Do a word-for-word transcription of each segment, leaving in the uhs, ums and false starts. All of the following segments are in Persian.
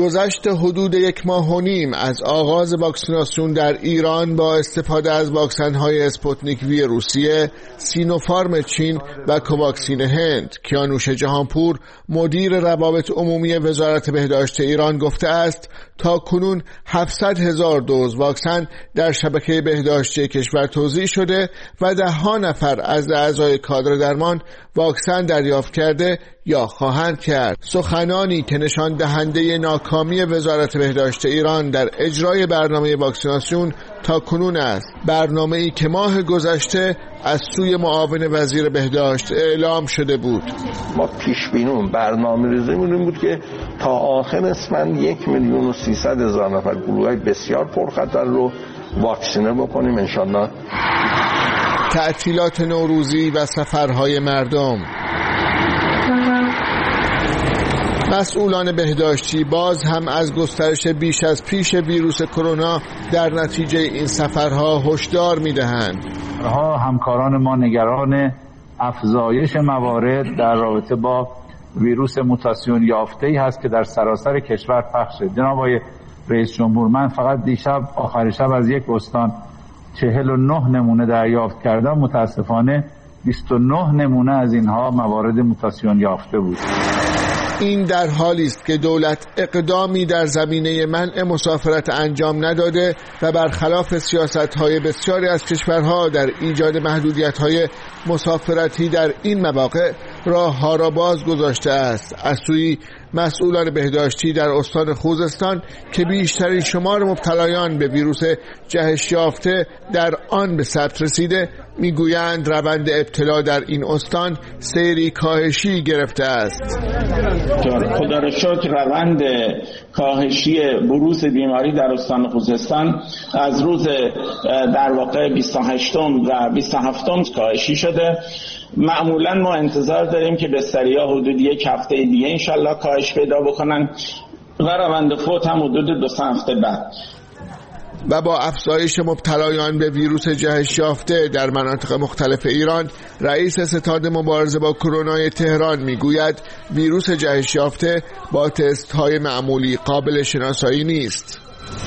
گذشت حدود یک ماه و نیم از آغاز واکسیناسیون در ایران با استفاده از واکسن‌های اسپوتنیک وی روسیه، سینوفارم چین و کوواکسین هند، کیانوش جهانپور مدیر روابط عمومی وزارت بهداشت ایران گفته است تا کنون هفتصد هزار دوز واکسن در شبکه بهداشتی کشور توزیع شده و ده ها نفر از اعضای کادر درمان واکسن دریافت کرده یا خواهند کرد. سخنانی که نشان دهنده ناکامی وزارت بهداشت ایران در اجرای برنامه واکسیناسیون تا کنون است. برنامه‌ای که ماه گذشته از سوی معاون وزیر بهداشت اعلام شده بود. ما پیش بینیمون برنامه‌ریزیمون این بود که تا آخر اسفند یک میلیون و سیصد هزار نفر گروه‌های بسیار پرخطر رو واکسینه بکنیم انشالله. تعطیلات نوروزی و سفرهای مردم. مسئولان بهداشتی باز هم از گسترش بیش از پیش ویروس کرونا در نتیجه این سفرها هشدار می‌دهند. ها همکاران ما نگران افزایش موارد در رابطه با ویروس موتاسیون یافته‌ای هست که در سراسر کشور پخش شده. جناب آقای رئیس جمهور، من فقط دیشب آخر شب از یک استان چهل و نه نمونه دریافت کردم. متاسفانه بیست و نه نمونه از اینها موارد موتاسیون یافته بود. این در حالی است که دولت اقدامی در زمینه منع مسافرت انجام نداده و برخلاف سیاست‌های بسیاری از کشورها در ایجاد محدودیت‌های مسافرتی در این مواقع راه‌ها را باز گذاشته است. از سوی مسئولان بهداشتی در استان خوزستان که بیشترین شمار مبتلایان به ویروس جهش یافته در آن به ثبت رسیده، میگویند روند ابتلا در این استان سیری کاهشی گرفته است. خدا را شکر روند کاهشی بروز بیماری در استان خوزستان از روز در واقع بیست و هشتم و بیست و هفتم کاهشی شده. معمولا ما انتظار داریم که بستری‌ها حدود یک هفته دیگه انشالله کاهش پیدا بکنن و روند فوت هم حدود دو سه هفته بعد. و با افزایش مبتلایان به ویروس جهش یافته در مناطق مختلف ایران، رئیس ستاد مبارزه با کرونا تهران میگوید ویروس جهش یافته با تست‌های معمولی قابل شناسایی نیست.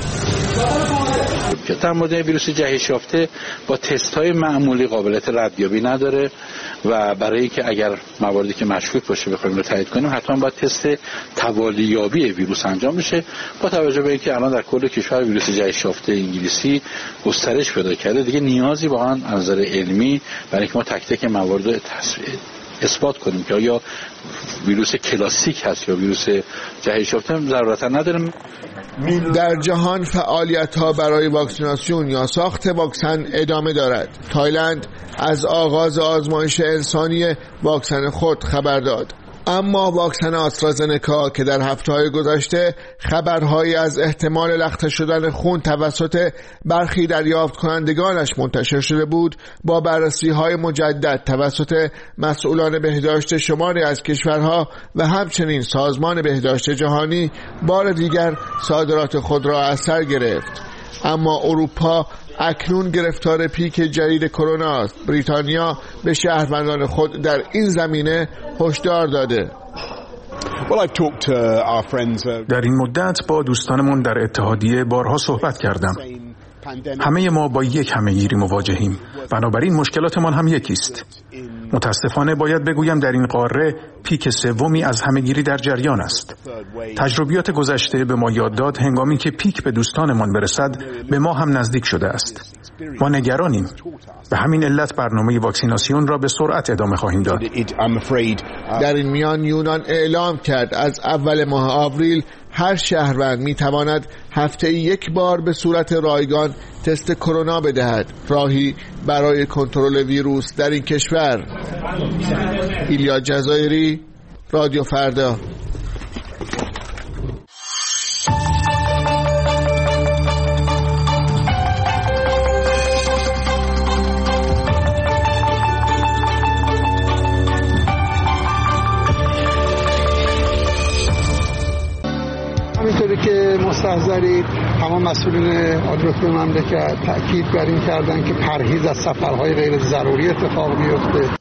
در مورد ویروس جهش یافته با تست‌های معمولی قابلیت ردیابی نداره و برای اینکه اگر مواردی که مشکوک باشه بخوایم رو تایید کنیم حتما باید تست توالیابی ویروس انجام بشه. با توجه به اینکه الان در کل کشور ویروس جهش یافته انگلیسی گسترش پیدا کرده، دیگه نیازی واقعا از نظر علمی برای اینکه ما تک تک موارد رو اثبات کنیم که آیا ویروس کلاسیک هست یا ویروس جهش یافته ضرورتا نداره. در جهان فعالیت‌ها برای واکسیناسیون یا ساخت واکسن ادامه دارد. تایلند از آغاز آزمایش انسانی واکسن خود خبر داد. اما واکسن آسترازنکا که در هفته‌های گذشته خبرهایی از احتمال لخته شدن خون توسط برخی دریافت کنندگانش منتشر شده بود، با بررسی‌های مجدد توسط مسئولان بهداشت شماری از کشورها و همچنین سازمان بهداشت جهانی بار دیگر صادرات خود را از سر گرفت. اما اروپا اکنون گرفتار پیک جدید کرونا است. بریتانیا به شهروندان خود در این زمینه هشدار داده. در این مدت با دوستانمون در اتحادیه بارها صحبت کردم. همه ما با یک همه‌گیری مواجهیم، بنابراین مشکلاتمان هم یکیست. متاسفانه باید بگویم در این قاره پیک سومی از همه‌گیری در جریان است. تجربیات گذشته به ما یاد داد هنگامی که پیک به دوستانمان برسد به ما هم نزدیک شده است. ما نگرانیم. به همین علت برنامه واکسیناسیون را به سرعت ادامه خواهیم داد. در این میان یونان اعلام کرد از اول ماه آوریل هر شهروند میتواند هفته یک بار به صورت رایگان تست کرونا بدهد، راهی برای کنترل ویروس در این کشور. ایلیا جزایری، رادیو فردا. همینطوری که مستحضرید تمام مسئولین آدرس مملکت تأکید بر این کردن که پرهیز از سفرهای غیر ضروری اتفاق بیفته.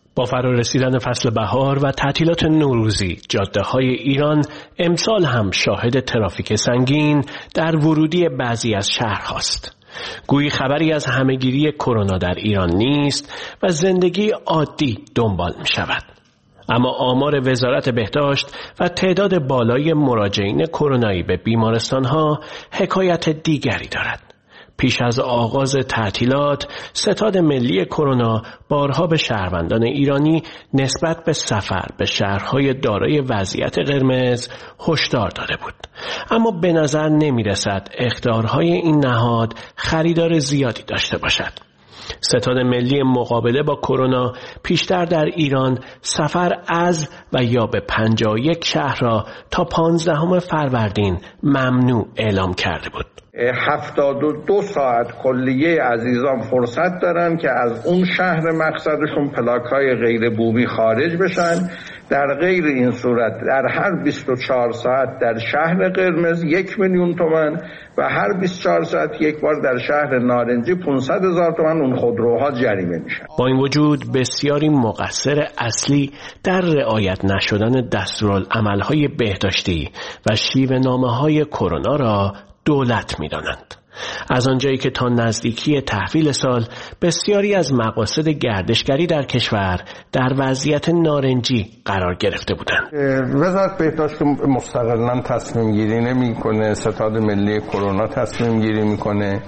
با فرا رسیدن فصل بهار و تعطیلات نوروزی، جاده‌های ایران امسال هم شاهد ترافیک سنگین در ورودی بعضی از شهرهاست. گویی خبری از همهگیری کرونا در ایران نیست و زندگی عادی دنبال می شود. اما آمار وزارت بهداشت و تعداد بالای مراجعین کرونایی به بیمارستان‌ها حکایت دیگری دارد. پیش از آغاز تعطیلات، ستاد ملی کرونا بارها به شهروندان ایرانی نسبت به سفر به شهرهای دارای وضعیت قرمز هشدار داده بود. اما به نظر نمی رسد اخطارهای این نهاد خریدار زیادی داشته باشد. ستاد ملی مقابله با کرونا پیشتر در ایران سفر از و یا به پنجاه و یک شهر را تا پانزدهم فروردین ممنوع اعلام کرده بود. هفتاد و دو ساعت کلیه عزیزان فرصت دارن که از اون شهر مقصدشون پلاک‌های غیر بومی خارج بشن. در غیر این صورت در هر بیست و چهار ساعت در شهر قرمز یک میلیون تومان و هر بیست و چهار ساعت یک بار در شهر نارنجی پانصد هزار تومان اون خودروها جریمه میشن. با این وجود بسیاری مقصر اصلی در رعایت نشدن دستورالعمل‌های بهداشتی و شیوه‌نامه‌های کرونا را دولت می‌دانند. از آنجایی که تا نزدیکی تحویل سال بسیاری از مقاصد گردشگری در کشور در وضعیت نارنجی قرار گرفته بودند. وزارت بهداشت مستقلاً تصمیم گیری نمی‌کنه، ستاد ملی کرونا تصمیم گیری می‌کنه،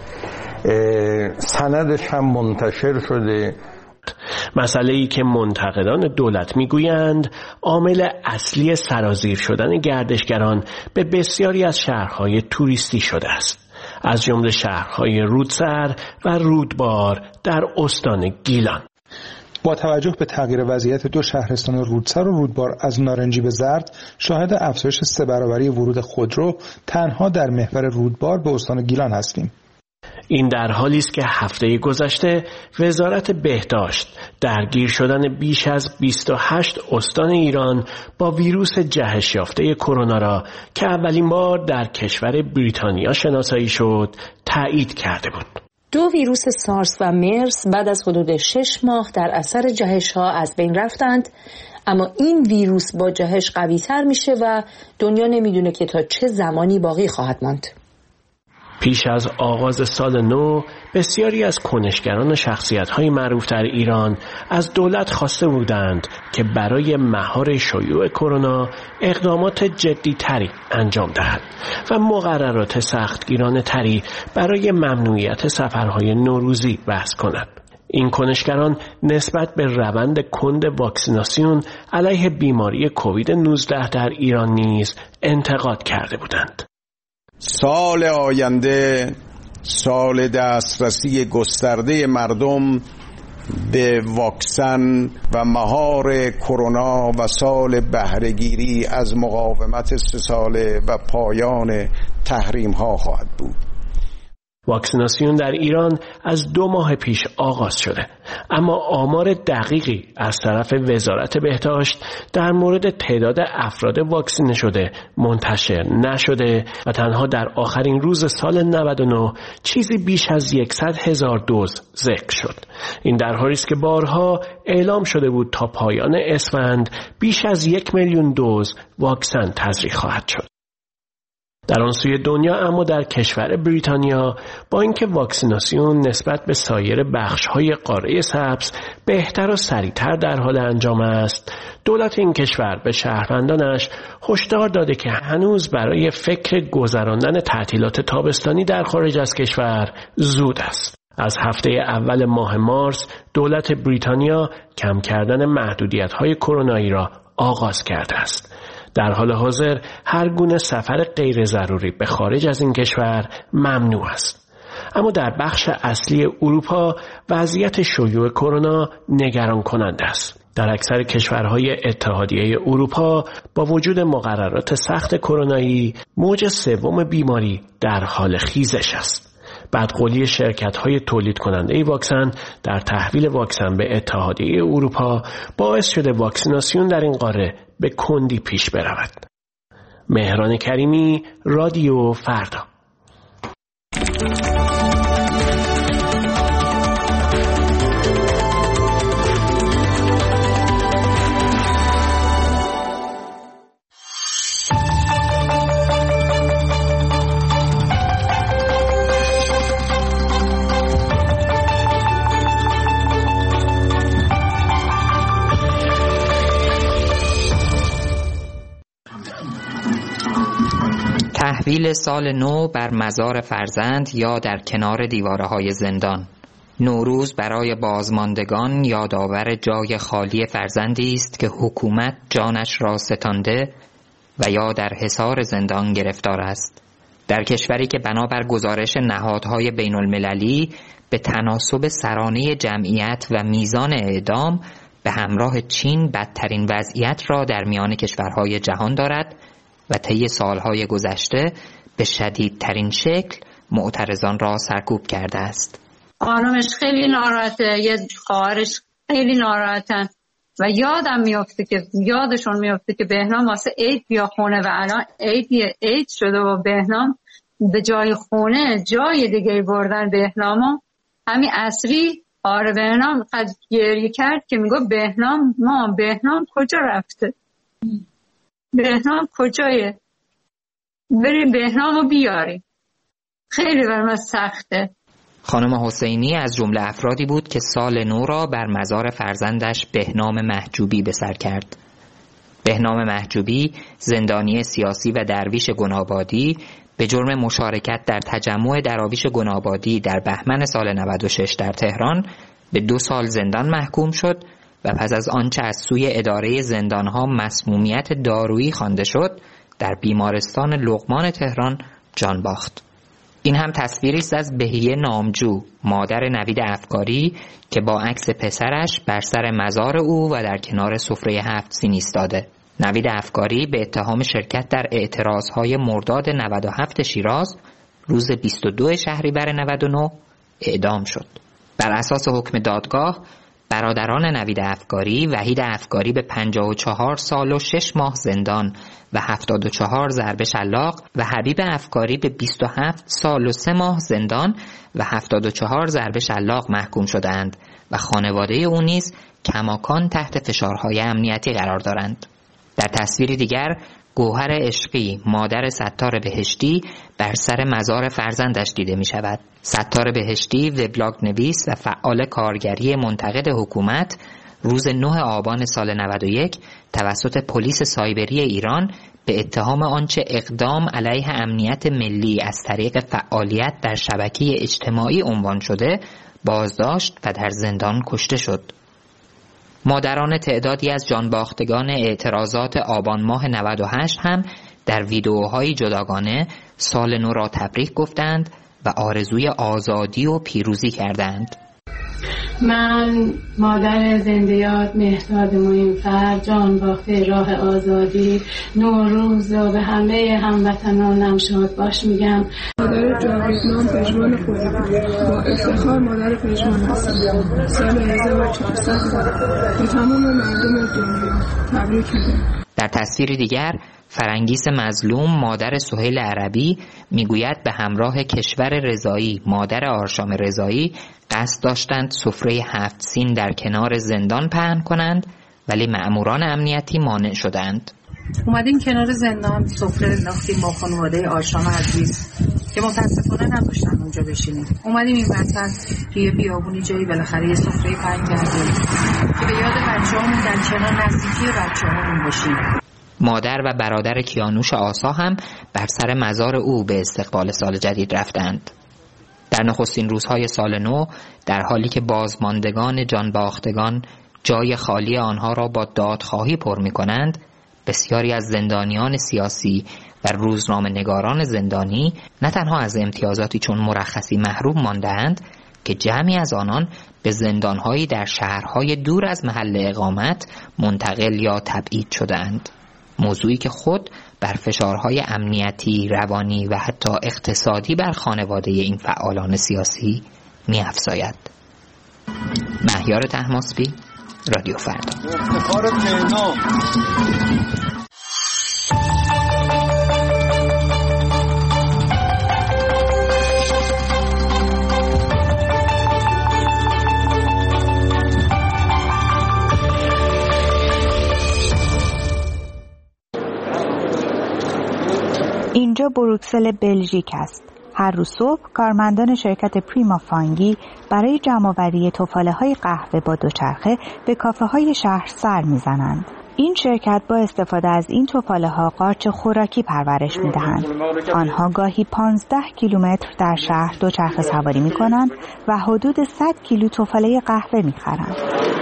سندش هم منتشر شده. مسئله‌ای که منتقدان دولت میگویند عامل اصلی سرازیر شدن گردشگران به بسیاری از شهرهای توریستی شده است، از جمله شهرهای رودسر و رودبار در استان گیلان. با توجه به تغییر وضعیت دو شهرستان رودسر و رودبار از نارنجی به زرد، شاهد افزایش سه برابری ورود خودرو تنها در محور رودبار به استان گیلان هستیم. این در حالی است که هفته گذشته وزارت بهداشت درگیر شدن بیش از بیست و هشت استان ایران با ویروس جهش یافته کرونا را که اولین بار در کشور بریتانیا شناسایی شد تایید کرده بود. دو ویروس سارس و مرس بعد از حدود شش ماه در اثر جهش ها از بین رفتند، اما این ویروس با جهش قوی تر میشه و دنیا نمیدونه که تا چه زمانی باقی خواهد ماند. پیش از آغاز سال نو بسیاری از کنشگران و شخصیت‌های معروف در ایران از دولت خواسته بودند که برای مهار شیوع کرونا اقدامات جدی‌تری انجام دهد و مقررات سختگیرانه تری برای ممنوعیت سفرهای نوروزی وضع کند. این کنشگران نسبت به روند کند واکسیناسیون علیه بیماری کووید نوزده در ایران نیز انتقاد کرده بودند. سال آینده سال دسترسی گسترده مردم به واکسن و مهار کرونا و سال بهره‌گیری از مقاومت سه ساله و پایان تحریم ها خواهد بود. واکسیناسیون در ایران از دو ماه پیش آغاز شده، اما آمار دقیقی از طرف وزارت بهداشت در مورد تعداد افراد واکسینه شده منتشر نشده و تنها در آخرین روز سال نود و نه چیزی بیش از صد هزار دوز ذکر شد. این در حالی است که بارها اعلام شده بود تا پایان اسفند بیش از یک میلیون دوز واکسن تزریق خواهد شد. در آن سوی دنیا اما در کشور بریتانیا با اینکه واکسیناسیون نسبت به سایر بخش‌های قاره سبز بهتر و سریعتر در حال انجام است، دولت این کشور به شهروندانش هشدار داده که هنوز برای فکر گذراندن تعطیلات تابستانی در خارج از کشور زود است. از هفته اول ماه مارس دولت بریتانیا کم کردن محدودیت‌های کرونایی را آغاز کرده است. در حال حاضر هر گونه سفر غیر ضروری به خارج از این کشور ممنوع است. اما در بخش اصلی اروپا وضعیت شیوع کرونا نگران کننده است. در اکثر کشورهای اتحادیه اروپا با وجود مقررات سخت کرونایی موج سوم بیماری در حال خیزش است. بدقولی شرکت‌های تولید کننده واکسن در تحویل واکسن به اتحادیه اروپا باعث شده واکسیناسیون در این قاره به کندی پیش برود. مهران کریمی، رادیو فردا. تعطیل سال نو بر مزار فرزند یا در کنار دیواره‌های زندان. نوروز برای بازماندگان یادآور جای خالی فرزندی است که حکومت جانش را ستانده و یا در حصار زندان گرفتار است. در کشوری که بنابر گزارش نهادهای بین المللی به تناسب سرانه جمعیت و میزان اعدام به همراه چین بدترین وضعیت را در میان کشورهای جهان دارد و طی سالهای گذشته به شدیدترین شکل معترضان را سرکوب کرده است. خانمش خیلی ناراحته، یه خواهرش خیلی ناراحتن و یادم میفته که یادشون میفته که بهنام واسه عید بیا خونه و الان عید عید شده و بهنام به جای خونه جای دیگه بردن بهنامو. همین عصری آره بهنام قد گریه کرد که میگو بهنام ما بهنام کجا رفته، بهنام کجایه، بریم بهنامو بیاریم. خیلی برام سخته. خانم حسینی از جمله افرادی بود که سال نو را بر مزار فرزندش بهنام محجوبی به سر کرد. بهنام محجوبی زندانی سیاسی و درویش گنابادی به جرم مشارکت در تجمع دراویش گنابادی در بهمن سال نود و شش در تهران به دو سال زندان محکوم شد و پس از آنچه از سوی اداره زندانها مسمومیت دارویی خوانده شد در بیمارستان لقمان تهران جان باخت. این هم تصویری است از بهیه نامجو، مادر نوید افکاری که با عکس پسرش بر سر مزار او و در کنار سفره هفت سین ایستاده. نوید افکاری به اتهام شرکت در اعتراضهای مرداد نود و هفت شیراز روز بیست و دو شهریور نود و نه اعدام شد. بر اساس حکم دادگاه برادران نوید افکاری، وحید افکاری به پنجاه و چهار سال و شش ماه زندان و هفتاد و چهار ضرب شلاق و حبیب افکاری به بیست و هفت سال و سه ماه زندان و هفتاد و چهار ضرب شلاق محکوم شدند و خانواده او نیز کماکان تحت فشارهای امنیتی قرار دارند. در تصویری دیگر گوهر عشقی، مادر ستار بهشتی، بر سر مزار فرزندش دیده می شود. ستار بهشتی وبلاگ نویس و فعال کارگری منتقد حکومت روز نه آبان سال نود و یک توسط پلیس سایبری ایران به اتهام آنچه اقدام علیه امنیت ملی از طریق فعالیت در شبکه اجتماعی عنوان شده بازداشت و در زندان کشته شد. مادران تعدادی از جانباختگان اعتراضات آبان ماه نود و هشت هم در ویدئوهای جداگانه سال نو را تبریک گفتند و آرزوی آزادی و پیروزی کردند. من مادر زنده‌یاد مهرداد معین‌فر، جان باخته راه آزادی، نوروز را به همه هموطنانم شاد باش میگم. مادر جاویدنام پژمان خودی با افتخار مادر پژمان هستم. سال هزار و چهارصد به تمام مردم دنیا تبریک میگم. در تصویر دیگر فرنگیس مظلوم، مادر سهیل عربی، میگوید به همراه کشور رضایی، مادر آرشام رضایی، قصد داشتند سفره هفت سین در کنار زندان پهن کنند ولی مأموران امنیتی مانع شدند. اومدیم کنار زندان سفره انداختیم با خانواده آرشام عزیز که متاسفانه نداشتن اونجا بشینیم. اومدیم این وسط توی بیابونی جایی بالاخره یه سفره پهن کردیم که به یاد بچه‌هامون در کنار نزدیکی بچه‌هامون باشیم. مادر و برادر کیانوش آسا هم بر سر مزار او به استقبال سال جدید رفتند. در نخستین روزهای سال نو، در حالی که بازماندگان جانباختگان جای خالی آنها را با دادخواهی پر می کنند، بسیاری از زندانیان سیاسی و روزنامه نگاران زندانی نه تنها از امتیازاتی چون مرخصی محروم مانده‌اند که جمعی از آنان به زندانهایی در شهرهای دور از محل اقامت منتقل یا تبعید شدند. موضوعی که خود بر فشارهای امنیتی، روانی و حتی اقتصادی بر خانواده این فعالان سیاسی می‌افزاید. مهیار طهماسبی، رادیو فردا. اینجا بروکسل بلژیک است. هر روز صبح کارمندان شرکت پریما فانگی برای جمع‌آوری تفاله‌های قهوه با دوچرخه به کافه‌های شهر سر می‌زنند. این شرکت با استفاده از این تفاله‌ها قارچ خوراکی پرورش می‌دهند. آنها گاهی پانزده کیلومتر در شهر دوچرخه سواری می‌کنند و حدود صد کیلو تفاله قهوه می‌خرند.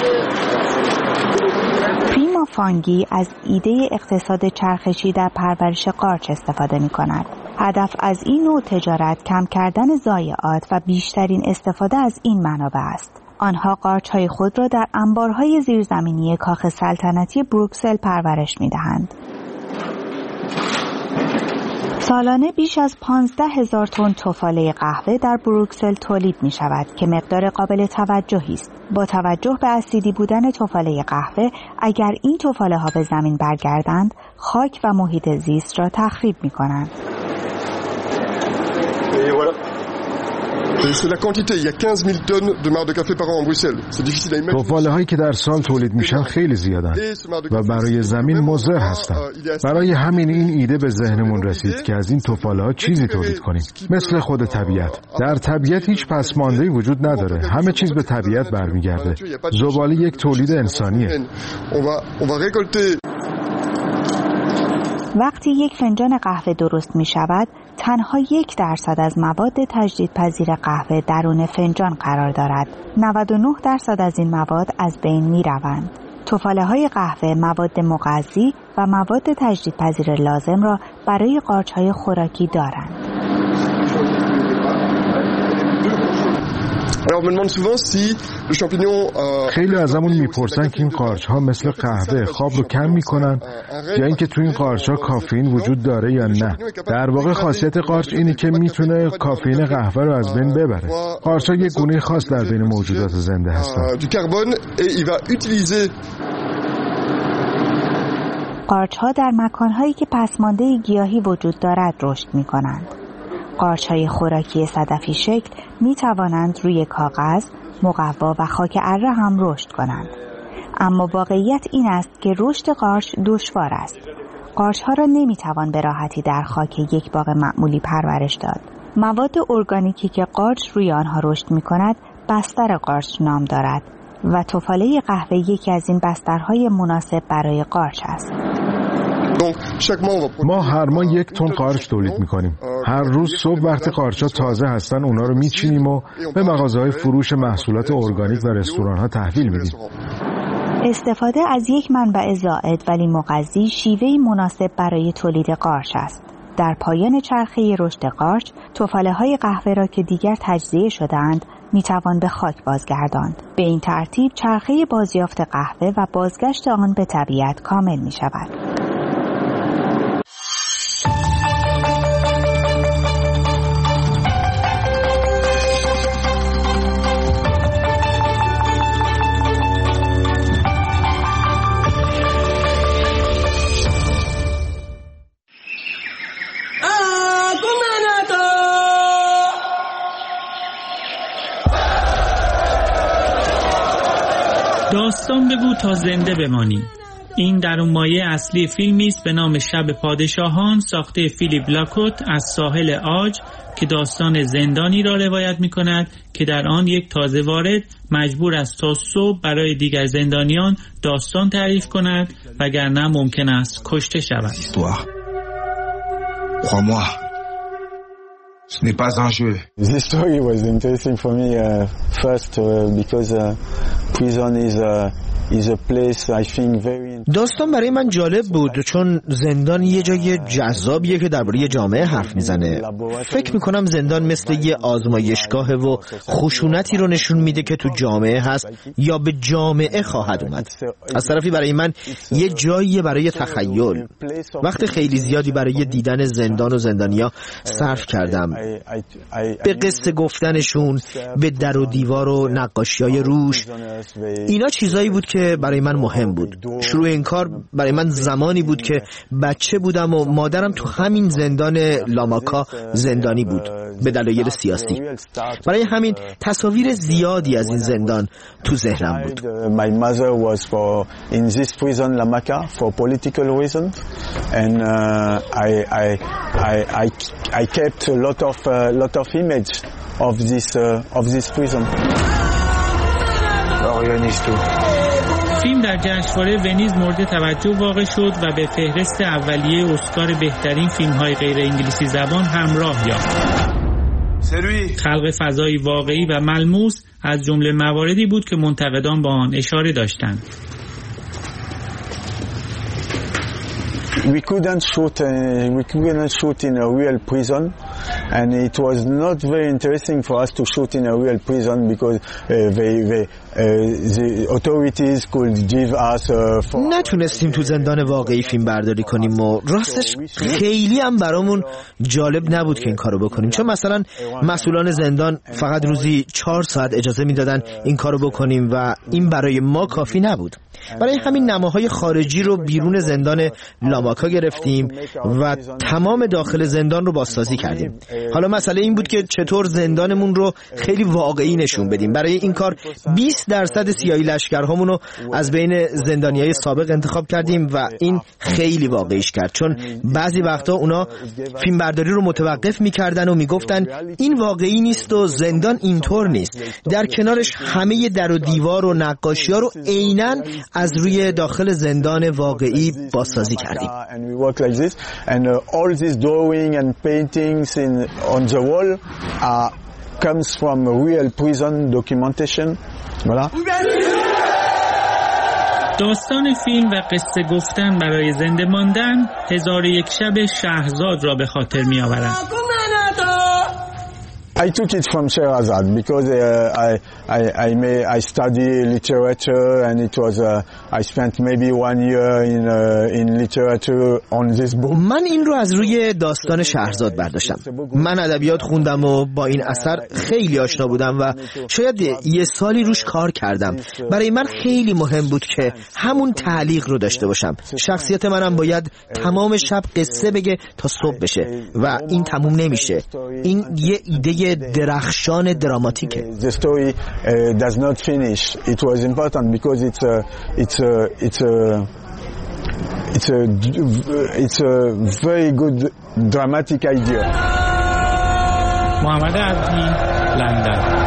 پریما فانگی از ایده اقتصاد چرخشی در پرورش قارچ استفاده می‌کند. هدف از این نوع تجارت کم کردن ضایعات و بیشترین استفاده از این منابع است. آنها قارچ‌های خود را در انبارهای زیرزمینی کاخ سلطنتی بروکسل پرورش می‌دهند. سالانه بیش از پانزده هزار تن تفاله قهوه در بروکسل تولید می شود که مقدار قابل توجهی است. با توجه به اسیدی بودن تفاله قهوه، اگر این تفاله ها به زمین برگردند، خاک و محیط زیست را تخریب می کنند. تفاله هایی که در سال تولید میشن خیلی زیادن و برای زمین مضر هستن. برای همین این ایده به ذهنمون رسید که از این تفاله ها چیزی تولید کنیم، مثل خود طبیعت. در طبیعت هیچ پسماندهی وجود نداره، همه چیز به طبیعت برمیگرده. زباله یک تولید انسانیه. وقتی یک فنجان قهوه درست می شود، تنها یک درصد از مواد تجدیدپذیر قهوه درون فنجان قرار دارد. نود و نه درصد از این مواد از بین می روند. تفاله های قهوه مواد مغذی و مواد تجدیدپذیر لازم را برای قارچ های خوراکی دارند. خیلی ازمون میپرسن که این قارچ ها مثل قهوه خواب رو کم میکنن یا اینکه تو این قارچ ها کافئین وجود داره یا نه. در واقع خاصیت قارچ اینه که میتونه کافئین قهوه رو از بین ببره. قارچ ها یک گونه خاص در بین موجودات زنده هستن. قارچ ها در مکان هایی که پسمانده گیاهی وجود دارد رشد میکنند. قارچ‌های خوراکی صدفی شکل می توانند روی کاغذ، مقوا و خاک اره هم رشد کنند. اما واقعیت این است که رشد قارچ دشوار است. قارچ‌ها را نمی توان به راحتی در خاک یک باغ معمولی پرورش داد. مواد ارگانیکی که قارچ روی آنها رشد می کند بستر قارچ نام دارد و تفاله قهوه یکی از این بسترهای مناسب برای قارچ است. ما هر ماه یک تن قارچ تولید میکنیم. هر روز صبح وقتی قارچ‌ها تازه هستن اونا رو میچینیم و به مغازه‌های فروش محصولات ارگانیک و رستوران‌ها تحویل میدیم. استفاده از یک منبع زائد ولی مغذی شیوهی مناسب برای تولید قارچ است. در پایان چرخه رشد قارچ، تفاله‌های قهوه را که دیگر تجزیه شده‌اند میتوان به خاک بازگرداند. به این ترتیب چرخه بازیافت قهوه و بازگشت آن به طبیعت کامل میشود. داستان بگو تا زنده بمانی. این در اون مایه اصلی فیلمی است به نام شب پادشاهان ساخته فیلیپ لاکوت از ساحل عاج که داستان زندانی را روایت می کند که در آن یک تازه وارد مجبور است تا صبح برای دیگر زندانیان داستان تعریف کند وگرنه ممکن است کشته شود. Crois-moi, ce n'est pas un jeu. This story was interesting for me uh, first uh, because uh, prison is uh, is a place I think very. داستان برای من جالب بود چون زندان یه جای جذابیه که درباره جامعه حرف میزنه. فکر میکنم زندان مثل یه آزمایشگاهه و خشونتی رو نشون میده که تو جامعه هست یا به جامعه خواهد اومد. از طرفی برای من یه جاییه برای تخیل. وقت خیلی زیادی برای دیدن زندان و زندانیا صرف کردم. به قصه گفتنشون، به در و دیوار و نقاشی‌های روش. اینا چیزایی بود که برای من مهم بود. شروع این کار برای من زمانی بود که بچه بودم و مادرم تو همین زندان لاماکا زندانی بود به دلایل سیاسی. برای همین تصاویر زیادی از این زندان تو ذهنم بود. My mother was for in this prison Lamaka for political reasons and uh, I I I I I kept a lot of uh, lot of image of this uh, of this prison. Orioniste. فیلم در جشنواره ونیز مورد توجه واقع شد و به فهرست اولیه اسکار بهترین فیلم‌های غیر انگلیسی زبان همراه یافت. خلق فضایی واقعی و ملموس از جمله مواردی بود که منتقدان با آن اشاره داشتند. We couldn't shoot uh, we couldn't shoot in a real prison, and it was not very interesting for us to shoot in a real prison because uh, they, they, uh, the authorities could give us uh, for نتونستیم تو زندان واقعی فیلم برداری کنیم و راستش خیلی هم برامون جالب نبود که این کارو بکنیم، چون مثلا مسئولان زندان فقط روزی چهار ساعت اجازه میدادن این کارو بکنیم و این برای ما کافی نبود. برای همین نماهای خارجی رو بیرون زندان لاماکا گرفتیم و تمام داخل زندان رو بازسازی کردیم. حالا مسئله این بود که چطور زندانمون رو خیلی واقعی نشون بدیم. برای این کار بیست درصد سیاهی لشکرهامون رو از بین زندانیای سابق انتخاب کردیم و این خیلی واقعیش کرد، چون بعضی وقتا اونا فیلم برداری رو متوقف میکردن و میگفتن این واقعی نیست و زندان اینطور نیست. در کنارش همه در و دیوار و نقاشی‌ها رو عیناً از روی داخل زندان واقعی بازسازی کردیم. and we work like this, and uh, all this drawing and paintings in on the wall uh, comes from real prison documentation. Voilà. داستان فیلم و قصه گفتن برای زنده ماندن هزار و یک شب شهرزاد را به خاطر می آورد. I took it from Sherazad because uh, I I I may I study literature, and it was uh, I spent maybe one year in uh, in literature on this book. من این رو از روی داستان شهرزاد برداشتم. من ادبیات خوندم و با این اثر خیلی آشنا بودم و شاید یه سالی روش کار کردم. برای من خیلی مهم بود که همون تعلیق رو داشته باشم. شخصیت منم باید تمام شب قصه بگه تا صبح بشه و این تموم نمیشه. این یه ایده درخشان دراماتیکه. The story uh, does not finish. It was important because it's a it's a it's a it's a it's a very good dramatic idea. محمد عبدی، لندن.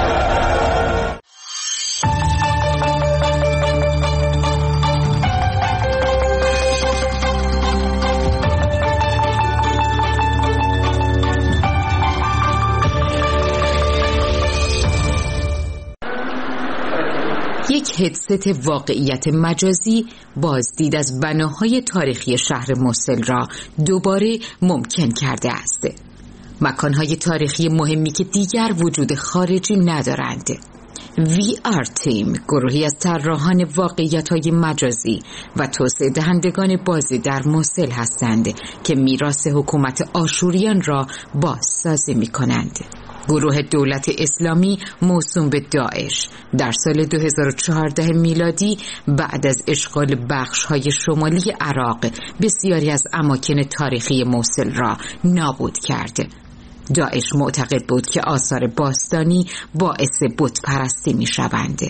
یک هدست واقعیت مجازی بازدید از بناهای تاریخی شهر موصل را دوباره ممکن کرده است. مکانهای تاریخی مهمی که دیگر وجود خارجی ندارند. وی آر تیم گروهی از طراحان واقعیت‌های مجازی و توسعه دهندگان بازی در موصل هستند که میراث حکومت آشوریان را بازسازی می‌کنند. گروه دولت اسلامی موسوم به داعش در سال دو هزار و چهارده میلادی بعد از اشغال بخش‌های شمالی عراق بسیاری از اماکن تاریخی موصل را نابود کرد. داعش معتقد بود که آثار باستانی باعث بت پرستی می شوند.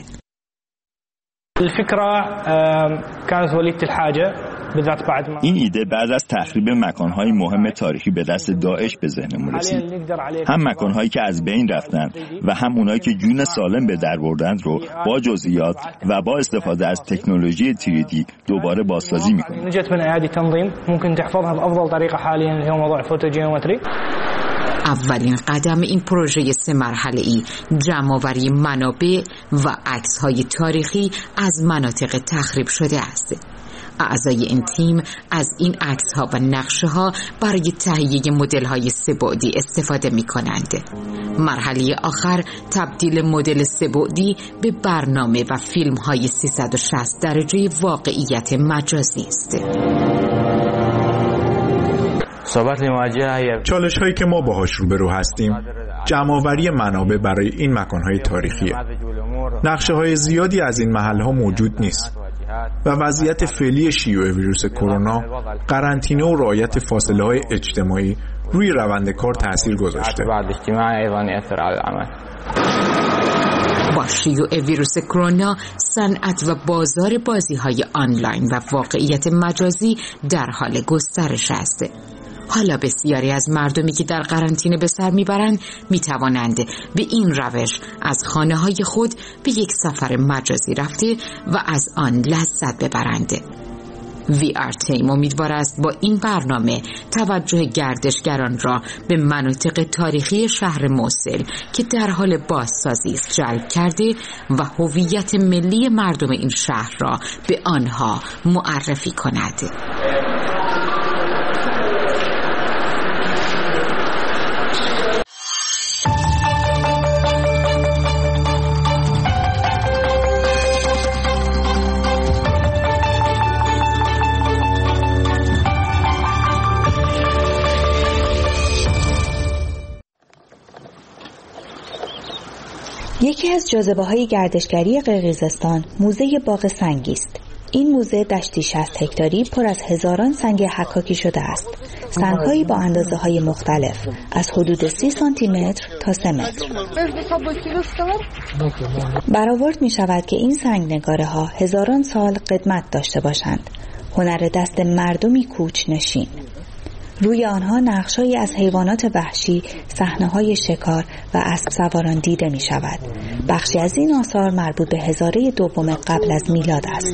این ایده بعد از تخریب مکانهای مهم تاریخی به دست داعش به ذهنمون رسید. هم مکانهایی که از بین رفتند و هم اونایی که جون سالم به در بردند رو با جزئیات و با استفاده از تکنولوژی تری دی دوباره بازسازی می‌کنیم. اولین قدم این پروژه سه مرحله‌ای جمع‌آوری منابع و عکس‌های تاریخی از مناطق تخریب شده است. اعضای این تیم از این عکس‌ها و نقشه‌ها برای تهیه مدل‌های سه‌بعدی استفاده می‌کنند. مرحله آخر تبدیل مدل سه‌بعدی به برنامه و فیلم‌های سیصد و شصت درجه واقعیت مجازی است. چالش هایی که ما باهاش روبرو هستیم جمع‌آوری منابع برای این مکانهای تاریخیه. نقشه های زیادی از این محل ها موجود نیست و وضعیت فعلی شیوع ویروس کرونا قرنطینه و رعایت فاصله های اجتماعی روی روند کار تأثیر گذاشته. با شیوع ویروس کرونا صنعت و بازار بازی های آنلاین و واقعیت مجازی در حال گسترش است. حالا بسیاری از مردمی که در قرنطینه به سر میبرند میتوانند به این روش از خانه های خود به یک سفر مجازی رفته و از آن لذت ببرند. وی آر تیم امیدوار است با این برنامه توجه گردشگران را به مناطق تاریخی شهر موصل که در حال بازسازی است جلب کرده و هویت ملی مردم این شهر را به آنها معرفی کند. یکی از جاذبه‌های گردشگری قرقیزستان موزه باغ سنگی است. این موزه دشتی شصت هکتاری پر از هزاران سنگ حکاکی شده است. سنگ‌هایی با اندازه‌های مختلف از حدود سی سانتی متر تا سه متر. برآورد می‌شود که این سنگ نگاره‌ها هزاران سال قدمت داشته باشند. هنر دست مردمی کوچ نشین. روی آنها نقش‌هایی از حیوانات وحشی، صحنه‌های شکار و اسب سواران دیده می‌شود. بخشی از این آثار مربوط به هزاره دوم قبل از میلاد است.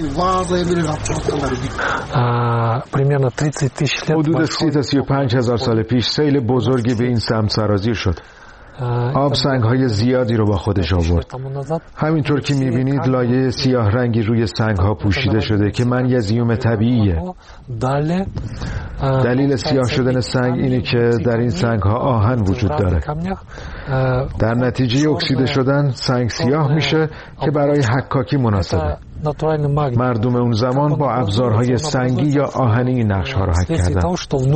حدود سی تا سی و پنج هزار سال پیش سیل بزرگی به این سمت سرازیر شد. آب سنگ‌های زیادی رو با خودش آورد. همینطور که می‌بینید لایه سیاه رنگی روی سنگ‌ها پوشیده شده که منیزیم طبیعیه. دلیل سیاه شدن سنگ اینه که در این سنگ‌ها آهن وجود داره. در نتیجه اکسیده شدن سنگ سیاه میشه که برای حکاکی مناسبه. مردم اون زمان با ابزارهای سنگی یا آهنی این نقش‌ها رو حک کردن.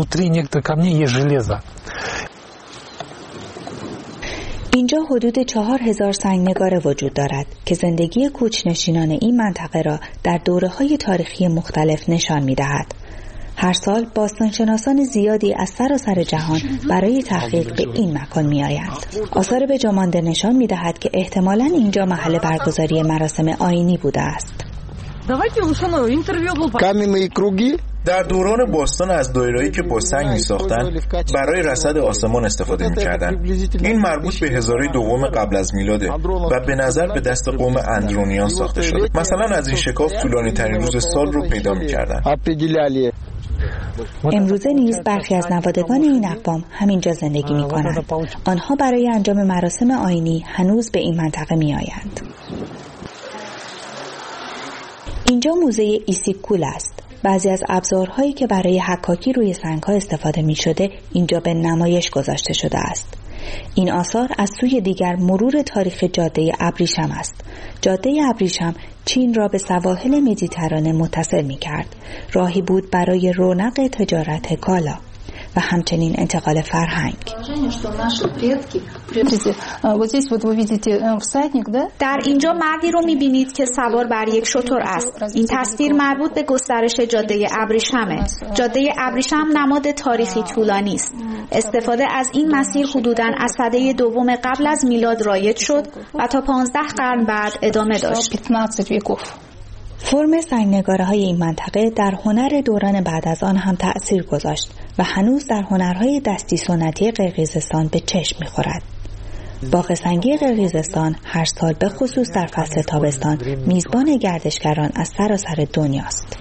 اینجا حدود چهار هزار سنگ نگاره وجود دارد که زندگی کوچنشینان این منطقه را در دوره‌های تاریخی مختلف نشان می‌دهد. هر سال باستانشناسان زیادی از سراسر جهان برای تحقیق به این مکان می‌آیند. آثار به جا مانده نشان می‌دهد که احتمالاً اینجا محل برگزاری مراسم آیینی بوده است. در دوران باستان از دایره‌ای که با سنگ می‌ساختند برای رصد آسمان استفاده می‌کردند. این مربوط به هزاره دوم قبل از میلاده و به نظر به دست قوم اندرونیان ساخته شده. مثلا از این شکاف طولانی‌ترین روز سال رو پیدا می‌کردند. امروزه نیز برخی از نوادگان این اقوام همینجا زندگی می‌کنند. آنها برای انجام مراسم آیینی هنوز به این منطقه می‌آیند. اینجا موزه ایسیکول است. بعضی از ابزارهایی که برای حکاکی روی سنگ‌ها استفاده می‌شده اینجا به نمایش گذاشته شده است. این آثار از سوی دیگر مرور تاریخ جاده ابریشم است. جاده ابریشم چین را به سواحل مدیترانه متصل می‌کرد. راهی بود برای رونق تجارت کالا و همچنین انتقال فرهنگ. در اینجا مردی رو می‌بینید که سوار بر یک شتر است. این تصویر مربوط به گسترش جاده ابریشمه. جاده ابریشم نماد تاریخی طولانی است. استفاده از این مسیر حدوداً از سده دوم قبل از میلاد رایج شد و تا پانزده قرن بعد ادامه داشت. فرم سنگ‌نگاره‌های این منطقه در هنر دوران بعد از آن هم تأثیر گذاشت و هنوز در هنرهای دستی سنتی قرقیزستان به چشم می‌خورد. باغ سنگی قرقیزستان هر سال به خصوص در فصل تابستان میزبان گردشگران از سراسر دنیاست.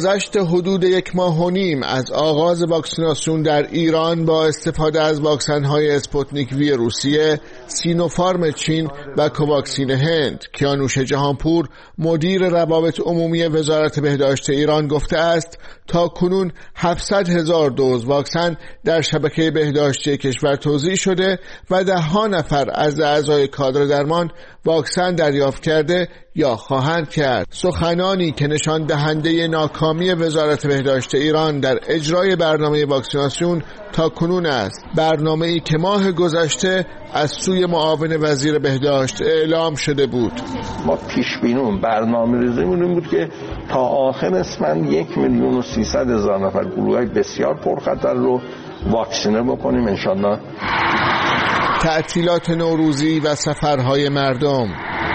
گذشت حدود یک ماه و نیم از آغاز واکسیناسیون در ایران با استفاده از واکسن‌های اسپوتنیک وی روسیه، سینوفارم چین و کوواکسین هند، کیانوش جهانپور مدیر روابط عمومی وزارت بهداشت ایران گفته است تا کنون هفتصد هزار دوز واکسن در شبکه بهداشتی کشور توزیع شده و ده ها نفر از اعضای کادر درمان واکسن دریافت کرده یا خواهند کرد. سخنانی که نشان دهنده ناکامی وزارت بهداشت ایران در اجرای برنامه واکسیناسیون تا کنون است. برنامه‌ای که ماه گذشته از سوی معاون وزیر بهداشت اعلام شده بود. ما پیش بینون برنامه‌ریزیمون این بود که تا آخر اسفند یک میلیون و سیصد هزار نفر گروه‌های بسیار پرخطر رو واکسینه بکنیم انشالله. تعطیلات نوروزی و سفرهای مردم.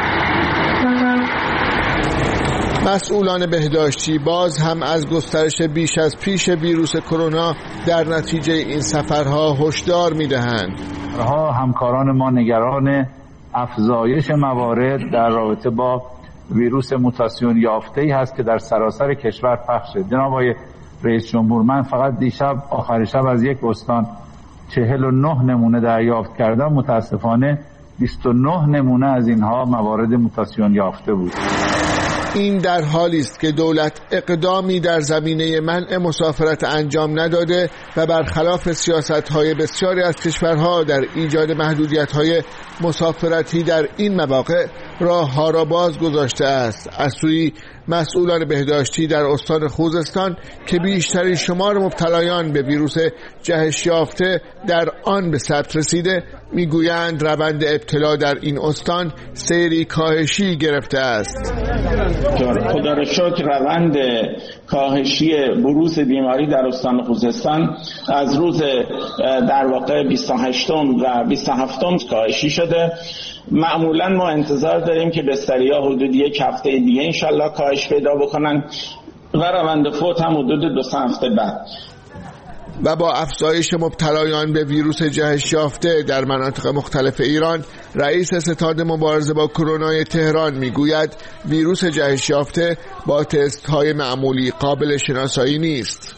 مسئولان بهداشتی باز هم از گسترش بیش از پیش ویروس کرونا در نتیجه این سفرها هشدار می‌دهند. همکاران ما نگران افزایش موارد در رابطه با ویروس موتاسیون یافته‌ای هست که در سراسر کشور پخش شده. جناب آقای رئیس جمهور، من فقط دیشب آخر شب از یک استان چهل و نه نمونه دریافت کردم. متاسفانه بیست و نه نمونه از اینها موارد موتاسیون یافته بود. این در حالی است که دولت اقدامی در زمینه منع مسافرت انجام نداده و برخلاف سیاست‌های بسیاری از کشورها در ایجاد محدودیت‌های مسافرتی در این مواقع راه‌ها را باز گذاشته است. از سوی مسئولان بهداشتی در استان خوزستان که بیشترین شمار مبتلایان به ویروس جهش یافته در آن به ثبت رسیده، میگویند روند ابتلا در این استان سیری کاهشی گرفته است. خدا را شکر روند کاهشی بروز بیماری در استان خوزستان از روز در واقع بیست و هشتم و بیست و هفتم کاهشی شده. معمولا ما انتظار داریم که بستری‌ها حدود یک هفته دیگه انشالله کاهش پیدا بکنن و روند فوت هم حدود دو سه هفته بعد. و با افزایش مبتلایان به ویروس جهش یافته در مناطق مختلف ایران، رئیس ستاد مبارزه با کرونا تهران میگوید ویروس جهش یافته با تست‌های معمولی قابل شناسایی نیست.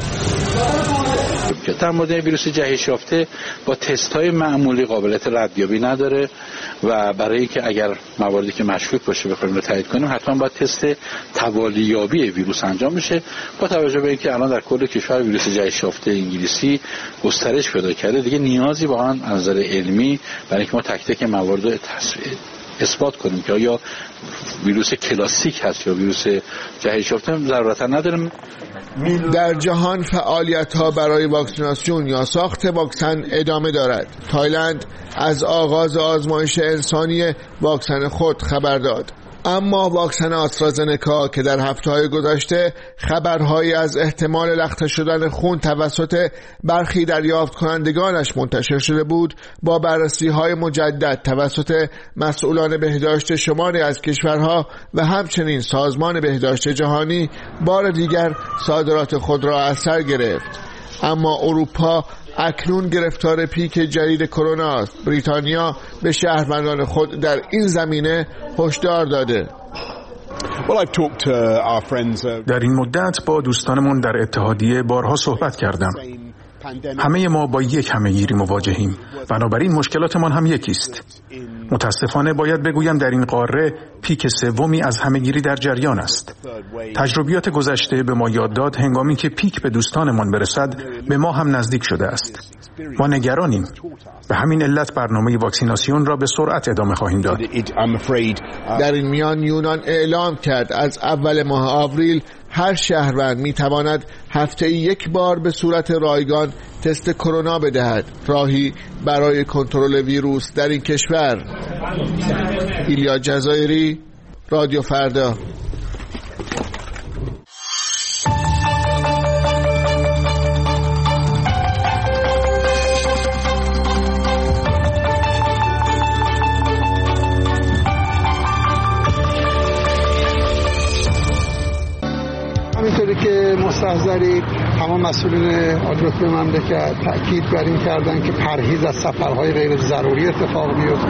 در مورد ویروس جهش یافته با تست‌های معمولی قابلیت ردیابی نداره و برای اینکه اگر مواردی که مشکوک باشه بخوایم رو تایید کنیم حتما باید تست توالیابی ویروس انجام بشه. با توجه به اینکه الان در کل کشور ویروس جهش یافته انگلیسی گسترش پیدا کرده، دیگه نیازی واقعا از نظر علمی برای اینکه ما تک تک موارد رو اثبات کنیم که آیا ویروس کلاسیک هست یا ویروس جهش یافته ضرورتا نداره. در جهان فعالیت‌ها برای واکسیناسیون یا ساخت واکسن ادامه دارد. تایلند از آغاز آزمایش انسانی واکسن خود خبر داد. اما واکسن آسترازنکا که در هفته‌های گذشته خبرهایی از احتمال لخته شدن خون توسط برخی دریافت کنندگانش منتشر شده بود، با بررسی‌های مجدد توسط مسئولان بهداشت شماری از کشورها و همچنین سازمان بهداشت جهانی بار دیگر صادرات خود را از سر گرفت. اما اروپا اکنون گرفتار پیک جدید کرونا است. بریتانیا به شهروندان خود در این زمینه هشدار داده. در این مدت با دوستانمون در اتحادیه بارها صحبت کردم. همه ما با یک همه‌گیری مواجهیم، بنابراین مشکلاتمان هم یکیست. متاسفانه باید بگویم در این قاره پیک سومی از همه‌گیری در جریان است. تجربیات گذشته به ما یاد داد هنگامی که پیک به دوستانمان برسد به ما هم نزدیک شده است. ما نگرانیم. به همین علت برنامه واکسیناسیون را به سرعت ادامه خواهیم داد. در این میان یونان اعلام کرد از اول ماه آوریل هر شهروند میتواند هفته یک بار به صورت رایگان تست کرونا بدهد، راهی برای کنترل ویروس در این کشور. ایلیا جزایری، رادیو فردا. همینطوری که مستحضری تمام مسئولین آگروتوم مملکت تاکید بر این کردن که پرهیز از سفرهای غیر ضروری اتفاق میفته.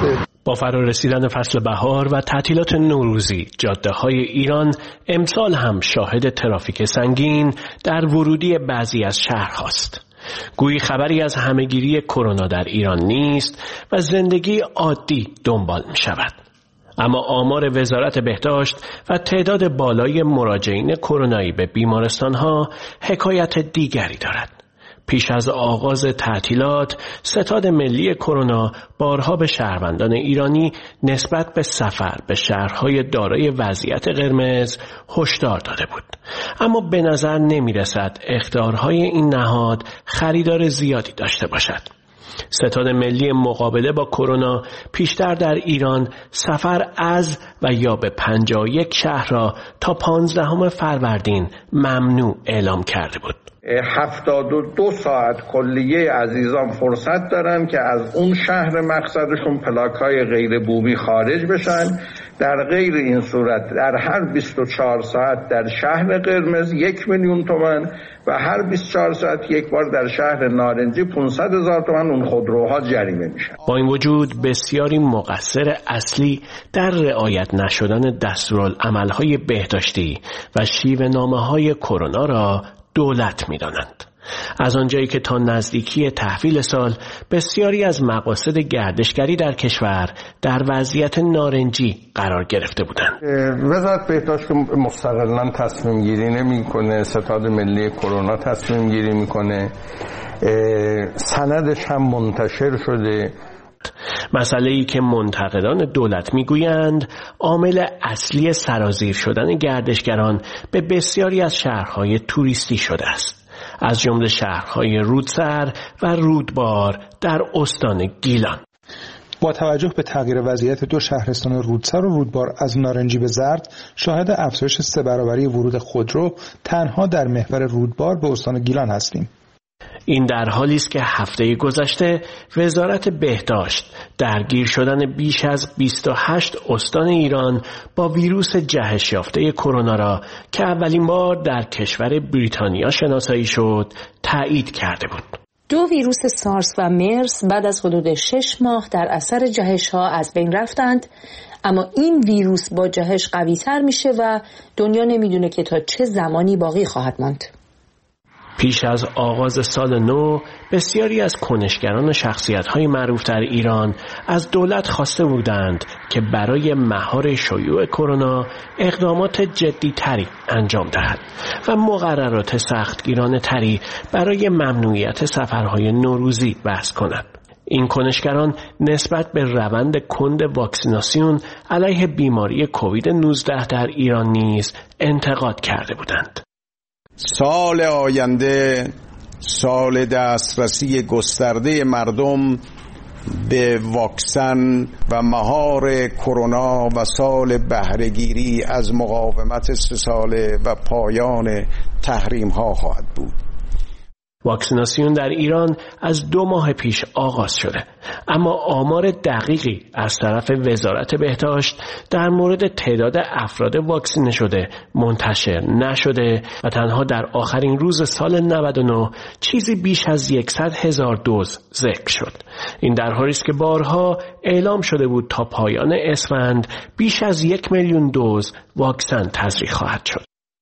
با فرارسیدن فصل بهار و تعطیلات نوروزی، جاده‌های ایران امسال هم شاهد ترافیک سنگین در ورودی بعضی از شهرهاست. گویی خبری از همهگیری کرونا در ایران نیست و زندگی عادی دنبال می شود. اما آمار وزارت بهداشت و تعداد بالای مراجعین کرونایی به بیمارستان‌ها حکایت دیگری دارد. پیش از آغاز تعطیلات، ستاد ملی کرونا بارها به شهروندان ایرانی نسبت به سفر به شهرهای دارای وضعیت قرمز هشدار داده بود. اما به نظر نمی رسد اخطارهای این نهاد خریدار زیادی داشته باشد. ستاد ملی مقابله با کرونا پیشتر در ایران سفر از و یا به پنجاه و یک شهر را تا پانزدهم فروردین ممنوع اعلام کرده بود. هفتاد و دو ساعت کلیه عزیزان فرصت دارن که از اون شهر مقصدشون پلاک‌های غیر بومی خارج بشن. در غیر این صورت در هر بیست و چهار ساعت در شهر قرمز یک میلیون تومان و هر بیست و چهار ساعت یک بار در شهر نارنجی پانصد هزار تومان اون خودروها جریمه میشن. با این وجود بسیاری مقصر اصلی در رعایت نشدن دستورالعمل‌های بهداشتی و شیوه‌نامه‌های کرونا را دولت می‌دانند. از آنجایی که تا نزدیکی تحویل سال بسیاری از مقاصد گردشگری در کشور در وضعیت نارنجی قرار گرفته بودند. وزارت بهداشت مستقلاً تصمیم گیری نمی‌کنه، ستاد ملی کرونا تصمیم گیری می‌کنه، سندش هم منتشر شده. مسئله‌ای که منتقدان دولت میگویند عامل اصلی سرازیر شدن گردشگران به بسیاری از شهرهای توریستی شده است، از جمله شهرهای رودسر و رودبار در استان گیلان. با توجه به تغییر وضعیت دو شهرستان رودسر و رودبار از نارنجی به زرد، شاهد افزایش سه برابری ورود خودرو تنها در محور رودبار به استان گیلان هستیم. این در حالی است که هفته گذشته وزارت بهداشت درگیر شدن بیش از بیست و هشت استان ایران با ویروس جهش یافته کرونا را که اولین بار در کشور بریتانیا شناسایی شد تایید کرده بود. دو ویروس سارس و مرس بعد از حدود شش ماه در اثر جهش ها از بین رفتند، اما این ویروس با جهش قوی تر میشه و دنیا نمیدونه که تا چه زمانی باقی خواهد ماند. پیش از آغاز سال نو بسیاری از کنشگران و شخصیت‌های معروف در ایران از دولت خواسته بودند که برای مهار شیوع کرونا اقدامات جدی‌تری انجام دهد و مقررات سختگیرانه تری برای ممنوعیت سفرهای نوروزی وضع کند. این کنشگران نسبت به روند کند واکسیناسیون علیه بیماری کووید نوزده در ایران نیز انتقاد کرده بودند. سال آینده سال دسترسی گسترده مردم به واکسن و مهار کرونا و سال بهره‌گیری از مقاومت سه ساله و پایان تحریم ها خواهد بود. واکسیناسیون در ایران از دو ماه پیش آغاز شده، اما آمار دقیقی از طرف وزارت بهداشت در مورد تعداد افراد واکسینه شده منتشر نشده و تنها در آخرین روز سال نود و نه چیزی بیش از صد هزار دوز ذکر شد. این در حالی است که بارها اعلام شده بود تا پایان اسفند بیش از یک میلیون دوز واکسن تزریق خواهد شد.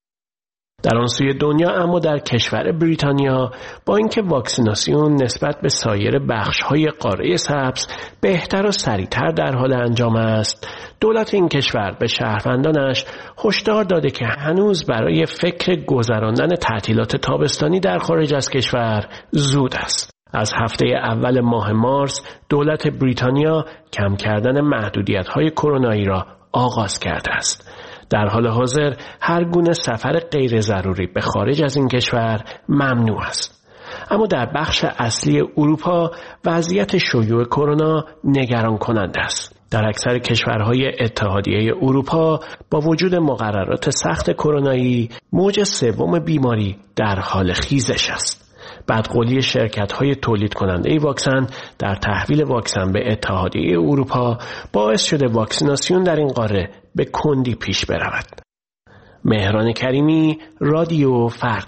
در آن سوی دنیا اما در کشور بریتانیا با اینکه واکسیناسیون نسبت به سایر بخش‌های قاره سبز بهتر و سریعتر در حال انجام است، دولت این کشور به شهروندانش هشدار داده که هنوز برای فکر گذراندن تعطیلات تابستانی در خارج از کشور زود است. از هفته اول ماه مارس دولت بریتانیا کم کردن محدودیت‌های کرونایی را آغاز کرده است. در حال حاضر هر گونه سفر غیر ضروری به خارج از این کشور ممنوع است. اما در بخش اصلی اروپا وضعیت شیوع کرونا نگران کننده است. در اکثر کشورهای اتحادیه اروپا با وجود مقررات سخت کرونایی موج سوم بیماری در حال خیزش است. بدقولی شرکت‌های تولید کننده واکسن در تحویل واکسن به اتحادیه اروپا باعث شده واکسیناسیون در این قاره به کندی پیش برود. مهران کریمی، رادیو فردا.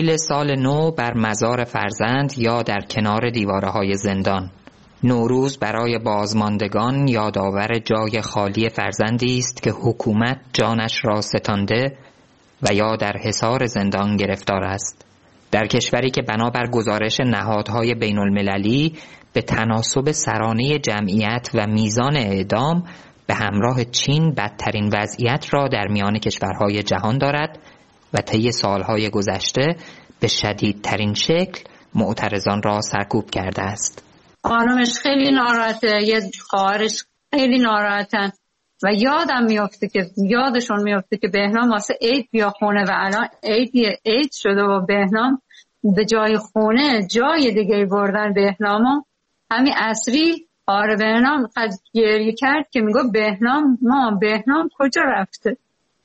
تعطیل سال نو بر مزار فرزند یا در کنار دیوارهای زندان. نوروز برای بازماندگان یادآور جای خالی فرزندی است که حکومت جانش را ستانده و یا در حصار زندان گرفتار است. در کشوری که بنابر گزارش نهادهای بین المللی به تناسب سرانه جمعیت و میزان اعدام به همراه چین بدترین وضعیت را در میان کشورهای جهان دارد و طی سالهای گذشته به شدیدترین شکل معترضان را سرکوب کرده است. خانمش خیلی ناراحته، یه خواهرش خیلی ناراحتن و یادم میفته که یادشون میفته که بهنام واسه عید بیا خونه و الان عید عید شده و بهنام به جای خونه جای دیگه بردن بهنامو. همین عصری آره بهنام قد گریه کرد که میگه بهنام ما بهنام کجا رفته،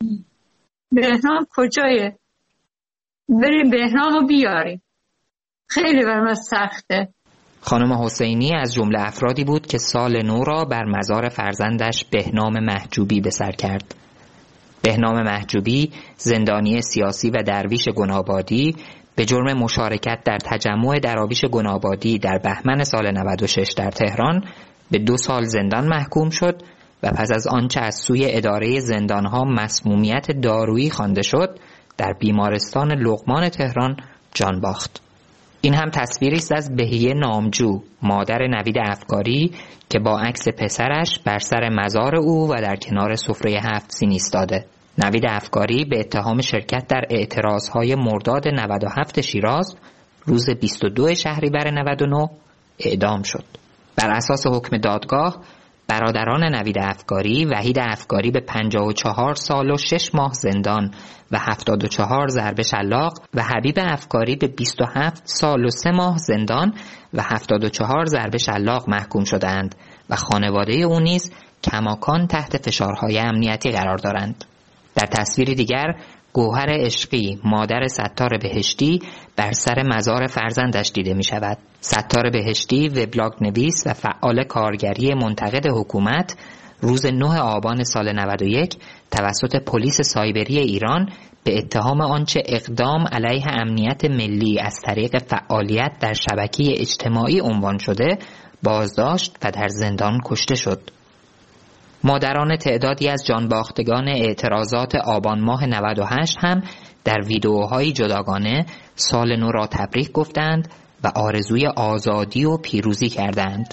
بهنام کجایه، بریم بهنامو بیاریم. خیلی برام سخته. خانم حسینی از جمله افرادی بود که سال نو را بر مزار فرزندش بهنام محجوبی به سر کرد. بهنام محجوبی زندانی سیاسی و درویش گنابادی به جرم مشارکت در تجمع دراویش گنابادی در بهمن سال نود و شش در تهران به دو سال زندان محکوم شد و پس از آنچه از سوی اداره زندانها مسمومیت دارویی خوانده شد در بیمارستان لقمان تهران جان باخت. این هم تصویری است از بهیه نامجو، مادر نوید افکاری که با عکس پسرش بر سر مزار او و در کنار سفره هفت سین ایستاده. نوید افکاری به اتهام شرکت در اعتراضهای مرداد نود و هفت شیراز روز بیست و دو شهریور نود و نه اعدام شد. بر اساس حکم دادگاه برادران نوید افکاری، وحید افکاری به پنجاه و چهار سال و شش ماه زندان و هفتاد و چهار ضرب شلاق و حبیب افکاری به بیست و هفت سال و سه ماه زندان و هفتاد و چهار ضرب شلاق محکوم شدند و خانواده او نیز کماکان تحت فشارهای امنیتی قرار دارند. در تصویری دیگر گوهر عشقی، مادر ستار بهشتی، بر سر مزار فرزندش دیده می شود. ستار بهشتی وبلاگ نویس و فعال کارگری منتقد حکومت روز نه آبان سال نود و یک توسط پلیس سایبری ایران به اتهام آنچه اقدام علیه امنیت ملی از طریق فعالیت در شبکه اجتماعی عنوان شده بازداشت و در زندان کشته شد. مادران تعدادی از جانباختگان اعتراضات آبان ماه نود و هشت هم در ویدئوهای جداگانه سال نو را تبریک گفتند و آرزوی آزادی و پیروزی کردند.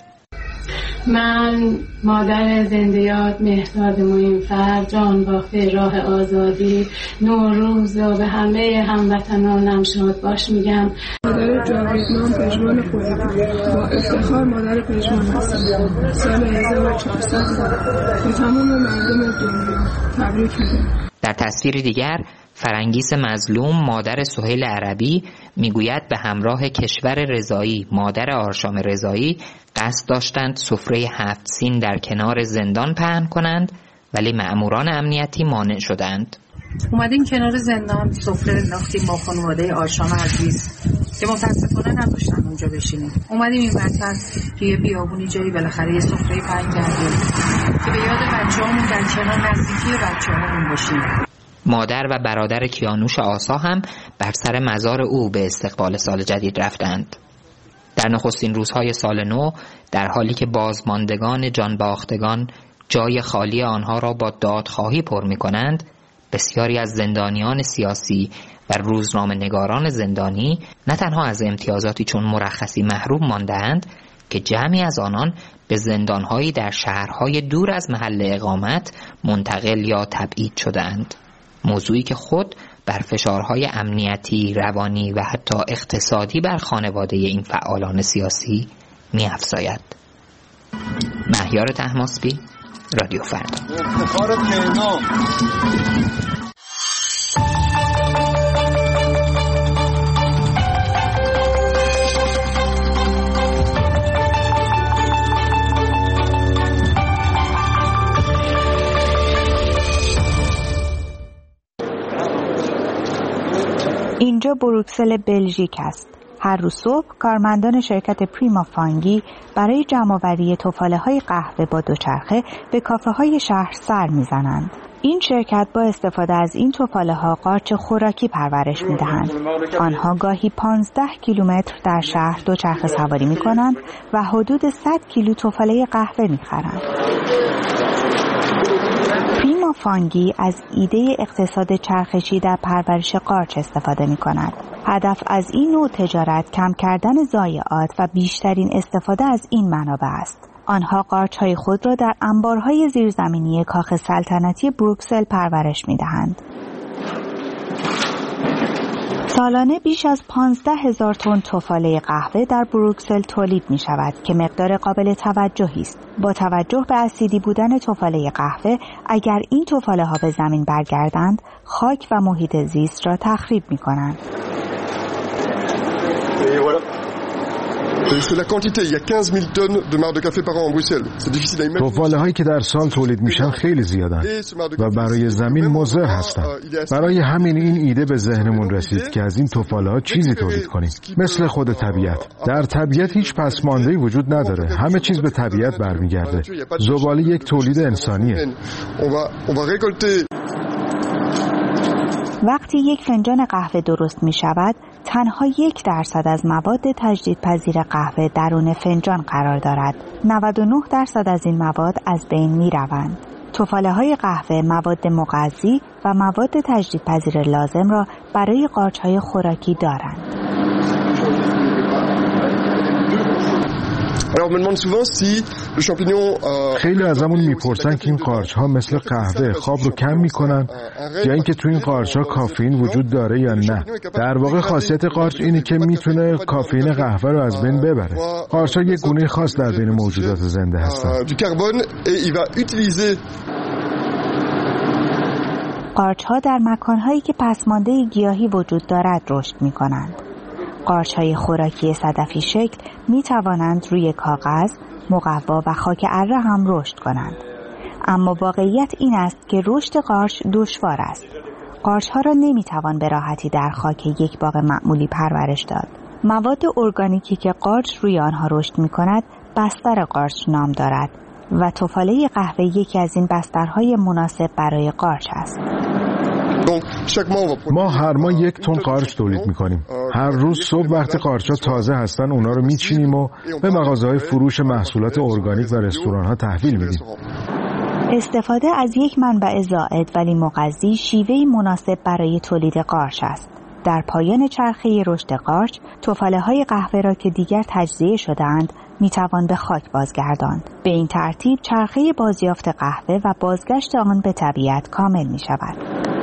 من مادر زنده‌یاد مهرداد معین‌فر، جانباخته راه آزادی، نوروز را به همه هموطنانم شاد باش میگم. مادر جاویدنام پژمان خودی، با افتخار مادر پژمان هستم. سال هزار و چهارصد به تمام مردم دنیا تبریک میگم. در تصویر دیگر فرنگیس مظلوم، مادر سهیل عربی، میگوید به همراه کشور رضایی، مادر آرشام رضایی، قصد داشتند سفره هفت سین در کنار زندان پهن کنند ولی مأموران امنیتی مانع شدند. اومدیم کنار زندان سفره انداختیم با خانواده آرشام عزیز که متاسفانه نداشتن اونجا بشینیم. اومدیم این وسط توی بیابونی جایی بالاخره یه سفره پهن کردیم که به یاد بچه‌هامون در کنار نزدیکی بچه‌هامون باشیم. مادر و برادر کیانوش آسا هم بر سر مزار او به استقبال سال جدید رفتند. در نخستین روزهای سال نو، در حالی که بازماندگان جانباختگان جای خالی آنها را با دادخواهی پر می کنند، بسیاری از زندانیان سیاسی و روزنامه نگاران زندانی نه تنها از امتیازاتی چون مرخصی محروم مانده‌اند که جمعی از آنان به زندانهایی در شهرهای دور از محل اقامت منتقل یا تبعید شدند. موضوعی که خود بر فشارهای امنیتی، روانی و حتی اقتصادی بر خانواده این فعالان سیاسی می‌افزاید. مهیار طهماسبی، رادیو فردا. اینجا بروکسل بلژیک است. هر روز صبح کارمندان شرکت پریما فانگی برای جمع‌آوری تفاله‌های قهوه با دوچرخه به کافه‌های شهر سر می‌زنند. این شرکت با استفاده از این توفاله‌ها قارچ خوراکی پرورش می‌دهند. آنها گاهی پانزده کیلومتر در شهر دوچرخه سواری می‌کنند و حدود صد کیلو توفاله قهوه می‌خرند. پریما فانگی از ایده اقتصاد چرخشی در پرورش قارچ استفاده می‌کند. هدف از این نوع تجارت کم کردن ضایعات و بیشترین استفاده از این منابع است. آنها قارچ‌های خود را در انبارهای زیرزمینی کاخ سلطنتی بروکسل پرورش می‌دهند. سالانه بیش از پانزده هزار تن توفاله قهوه در بروکسل تولید می شود که مقدار قابل توجهی است. با توجه به اسیدی بودن توفاله قهوه، اگر این توفاله ها به زمین برگردند، خاک و محیط زیست را تخریب می کنند. توفاله هایی که در سال تولید میشن خیلی زیادن و برای زمین مضر هستن. برای همین این ایده به ذهنمون رسید که از این توفاله ها چیزی تولید کنیم، مثل خود طبیعت. در طبیعت هیچ پسماندهی وجود نداره، همه چیز به طبیعت برمیگرده. زباله یک تولید انسانیه. وقتی یک فنجان قهوه درست می شود، تنها یک درصد از مواد تجدیدپذیر قهوه درون فنجان قرار دارد. نود و نه درصد از این مواد از بین می روند. توفاله های قهوه مواد مغذی و مواد تجدیدپذیر لازم را برای قارچ های خوراکی دارند. خیلی ازمون میپرسن که این قارچ ها مثل قهوه خواب رو کم میکنن یا اینکه تو این قارچ ها کافئین وجود داره یا نه. در واقع خاصیت قارچ اینه که میتونه کافئین قهوه رو از بین ببره. قارچ ها یک گونه خاص در بین موجودات زنده هستن. قارچ ها در مکان هایی که پسمانده گیاهی وجود دارد رشد میکنند. قارچ‌های خوراکی صدفی شکل می توانند روی کاغذ، مقوا و خاک اره هم رشد کنند. اما واقعیت این است که رشد قارچ دشوار است. قارچ‌ها را نمی توان به راحتی در خاک یک باغ معمولی پرورش داد. مواد ارگانیکی که قارچ روی آنها رشد می کند بستر قارچ نام دارد و توفاله قهوه یکی از این بسترهای مناسب برای قارچ است. ما هر ماه یک تن قارچ تولید میکنیم. هر روز صبح وقتی قارچ‌ها تازه هستن اونا رو میچینیم و به مغازه‌های فروش محصولات ارگانیک و رستوران‌ها تحویل میدیم. استفاده از یک منبع زائد ولی مغذی شیوهی مناسب برای تولید قارچ است. در پایان چرخه رشد قارچ، توفاله‌های قهوه را که دیگر تجزیه شده‌اند میتوان به خاک بازگرداند. به این ترتیب چرخه بازیافت قهوه و بازگشت آن به طبیعت کامل میشود.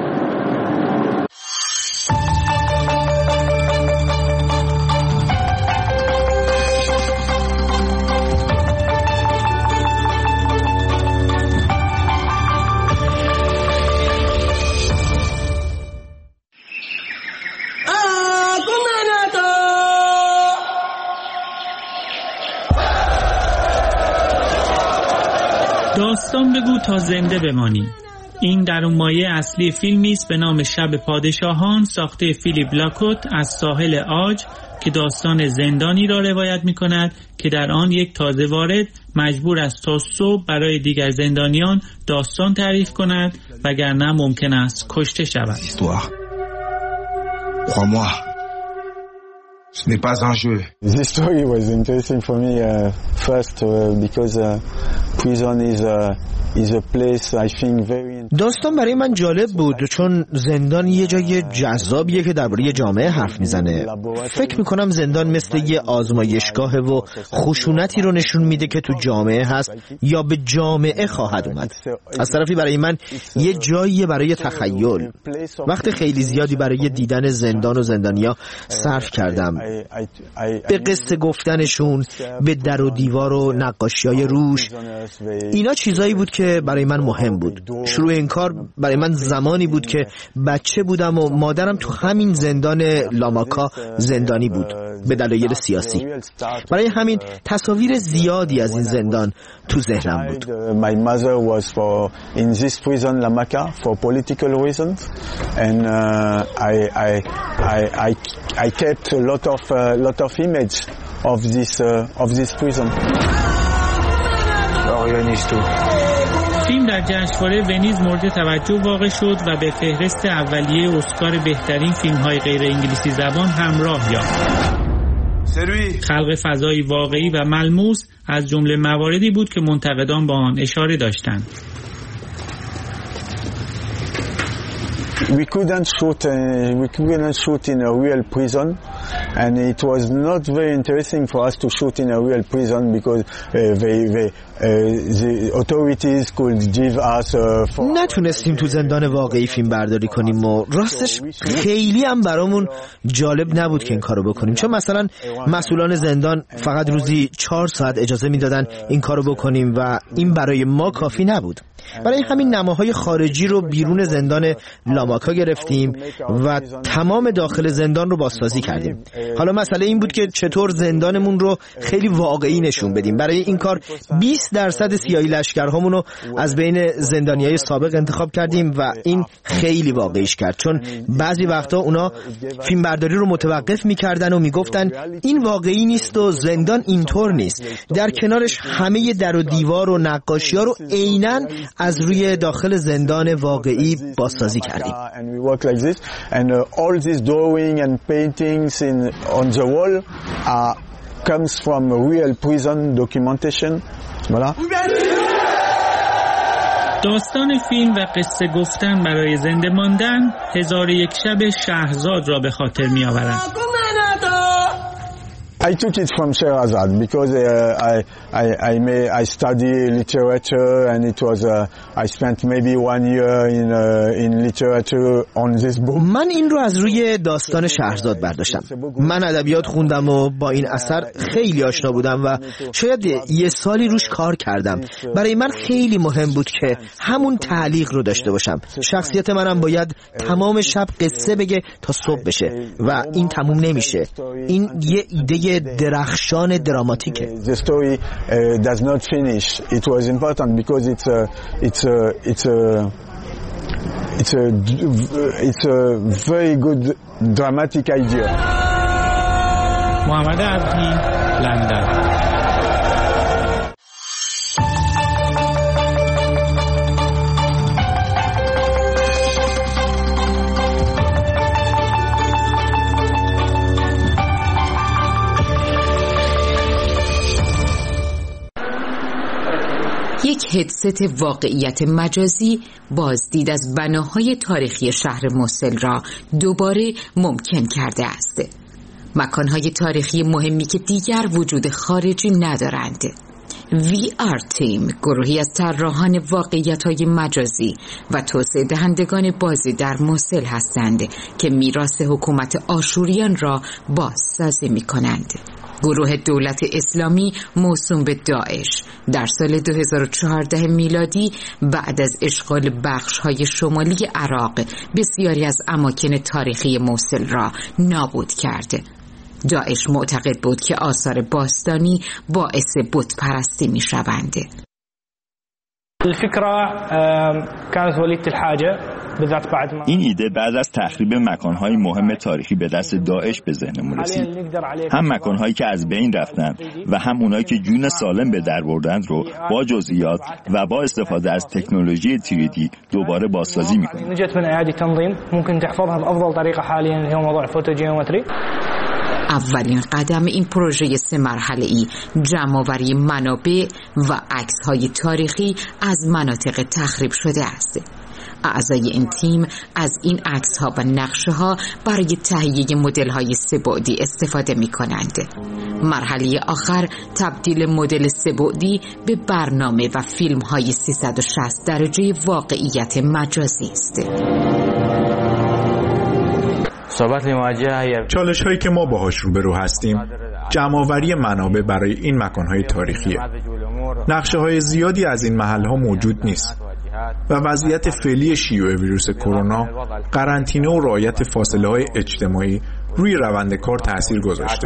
داستان بگو تا زنده بمانی. این در اون مایه اصلی فیلمی است به نام شب پادشاهان ساخته فیلیپ لاکوت از ساحل عاج که داستان زندانی را روایت می کند که در آن یک تازه وارد مجبور است تا صبح برای دیگر زندانیان داستان تعریف کند وگرنه ممکن است کشته شود. Ce n'est pas un jeu. This story was interesting for me uh, first uh, because uh, prison is uh, is a place I think very. داستان برای من جالب بود چون زندان یه جای جذابیه که درباره جامعه حرف میزنه. فکر میکنم زندان مثل یه آزمایشگاهه و خشونتی رو نشون میده که تو جامعه هست یا به جامعه خواهد اومد. از طرفی برای من یه جاییه برای تخیل. وقت خیلی زیادی برای دیدن زندان و زندانیا صرف کردم. به قصه گفتنشون، به در و دیوار و نقاشی‌های روش. اینا چیزایی بود که برای من مهم بود. شروع این کار برای من زمانی بود که بچه بودم و مادرم تو همین زندان لاماکا زندانی بود به دلایل سیاسی. برای همین تصاویر زیادی از این زندان تو ذهنم بود. My mother was for in this prison Lamaka for political reasons and uh, I I I I I kept a lot of a uh, lot of image of this uh, of this prison. Orionisto. فیلم در جشنواره ونیز مورد توجه واقع شد و به فهرست اولیه اسکار بهترین فیلم‌های غیر انگلیسی زبان همراه یافت. خلق فضایی واقعی و ملموس از جمله مواردی بود که منتقدان با آن اشاره داشتند. We couldn't shoot, uh, we couldn't shoot in a real prison, and it was not very interesting for us to shoot in a real prison because uh, they, they, uh, the authorities could give us. Uh, نتونستیم تو زندان واقعی فیلم برداری کنیم و راستش خیلی هم برامون جالب نبود که این کارو بکنیم، چون مثلا مسئولان زندان فقط روزی چهار ساعت اجازه میدادن این کارو بکنیم و این برای ما کافی نبود. برای همین نماهای خارجی رو بیرون زندان لاماکا گرفتیم و تمام داخل زندان رو بازسازی کردیم. حالا مسئله این بود که چطور زندانمون رو خیلی واقعی نشون بدیم. برای این کار بیست درصد سیاهی لشکرهامون رو از بین زندانیای سابق انتخاب کردیم و این خیلی واقعیش کرد، چون بعضی وقتا اونا فیلم برداری رو متوقف میکردن و میگفتن این واقعی نیست و زندان اینطور نیست. در کنارش همه در و دیوار و نقاشی‌ها رو عیناً از روی داخل زندان واقعی بازسازی کردیم. And all this drawing and paintings in on the wall uh, comes from real prison documentation. Voilà. داستان فیلم و قصه گفتن برای زنده ماندن هزار و یک شب شهرزاد را به خاطر می آورد. I took it from Sherazad because uh, I I I may I study literature and it was uh, I spent maybe one year in uh, in literature on this book. من این رو از روی داستان شهرزاد برداشتم. من ادبیات خوندم و با این اثر خیلی آشنا بودم و شاید یه سالی روش کار کردم. برای من خیلی مهم بود که همون تعلیق رو داشته باشم. شخصیت منم باید تمام شب قصه بگه تا صبح بشه و این تموم نمیشه. این یه ایده درخشان دراماتیکه. The story uh, does not finish. It was important because it's a it's a it's a it's a it's a very good dramatic idea. محمد عبدی، لندن. یک هدست واقعیت مجازی بازدید از بناهای تاریخی شهر موصل را دوباره ممکن کرده است. مکانهای تاریخی مهمی که دیگر وجود خارجی ندارند. وی آر تیم گروهی از طراحان واقعیت‌های مجازی و توسعه دهندگان بازی در موصل هستند که میراث حکومت آشوریان را بازسازی می‌کنند. گروه دولت اسلامی موسوم به داعش در سال دو هزار و چهارده میلادی بعد از اشغال بخش‌های شمالی عراق بسیاری از اماکن تاریخی موصل را نابود کرد. داعش معتقد بود که آثار باستانی باعث بت پرستی می شوند. این ایده بعد از تخریب مکانهای مهم تاریخی به دست داعش به ذهنمون رسید. هم مکانهایی که از بین رفتند و هم اونایی که جون سالم به در بردند رو با جزئیات و با استفاده از تکنولوژی تری دی دوباره بازسازی می‌کنیم. اولین قدم این پروژه سه مرحله‌ای جمع‌آوری منابع و عکس‌های تاریخی از مناطق تخریب شده است. اعضای این تیم از این عکس‌ها و نقشه‌ها برای تهیه مدل‌های سه‌بعدی استفاده می‌کنند. مرحله آخر تبدیل مدل سه‌بعدی به برنامه و فیلم‌های سیصد و شصت درجه واقعیت مجازی است. چالش هایی که ما باهاش روبرو هستیم جمع‌آوری منابع برای این مکانهای تاریخیه. نقشه های زیادی از این محل ها موجود نیست و وضعیت فعلی شیوع ویروس کرونا قرنطینه و رعایت فاصله های اجتماعی روی روند کار تأثیر گذاشته.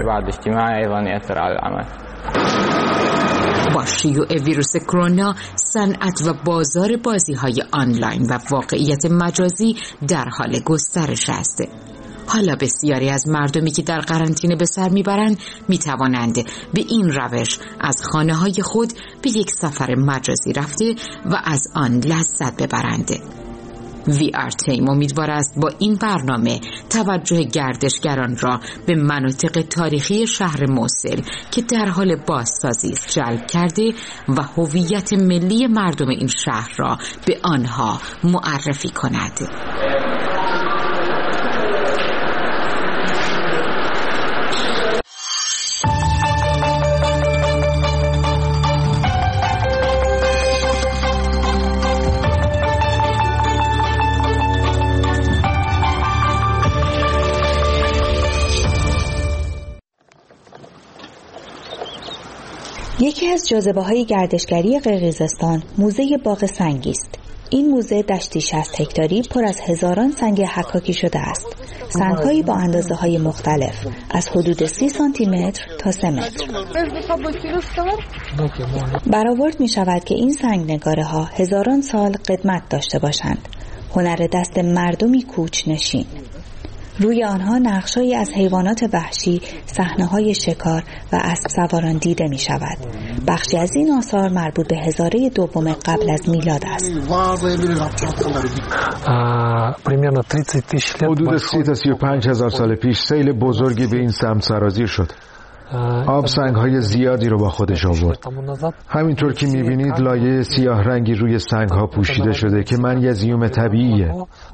با شیوع ویروس کرونا صنعت و بازار بازی های آنلاین و واقعیت مجازی در حال گسترش است. حالا بسیاری از مردمی که در قرنطینه به سر میبرند میتوانند به این روش از خانه های خود به یک سفر مجازی رفته و از آن لذت ببرند. وی آر تیم امیدوار است با این برنامه توجه گردشگران را به مناطق تاریخی شهر موصل که در حال بازسازی است جلب کرده و هویت ملی مردم این شهر را به آنها معرفی کند. یکی از جاذبه‌های گردشگری قرقیزستان موزه باغ سنگی است. این موزه دشتی شصت هکتاری پر از هزاران سنگ حکاکی شده است. سنگ‌هایی با اندازه‌های مختلف از حدود سی سانتی متر تا سه متر. برآورد می‌شود که این سنگ نگاره‌ها هزاران سال قدمت داشته باشند. هنر دست مردمی کوچ‌نشین. روی آنها نقش‌هایی از حیوانات وحشی، صحنه‌های شکار و اسب سواران دیده می‌شود. بخشی از این آثار مربوط به هزاره دوم قبل از میلاد است. حدود سی تا سی و پنج هزار سال پیش سیل بزرگی به این سمت سرازیر شد. آب سنگ‌های زیادی رو با خودش آورد. همینطور که می‌بینید لایه سیاه رنگی روی سنگ‌ها پوشیده شده که منیزیم طبیعیه.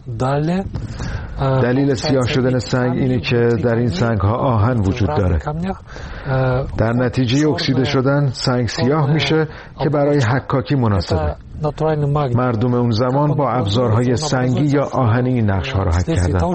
دلیل سیاه شدن سنگ اینه که در این سنگ‌ها آهن وجود داره. در نتیجه اکسیده شدن سنگ سیاه میشه که برای حکاکی مناسبه. مردم اون زمان با ابزارهای سنگی یا آهنی این نقش‌ها رو حک کردن.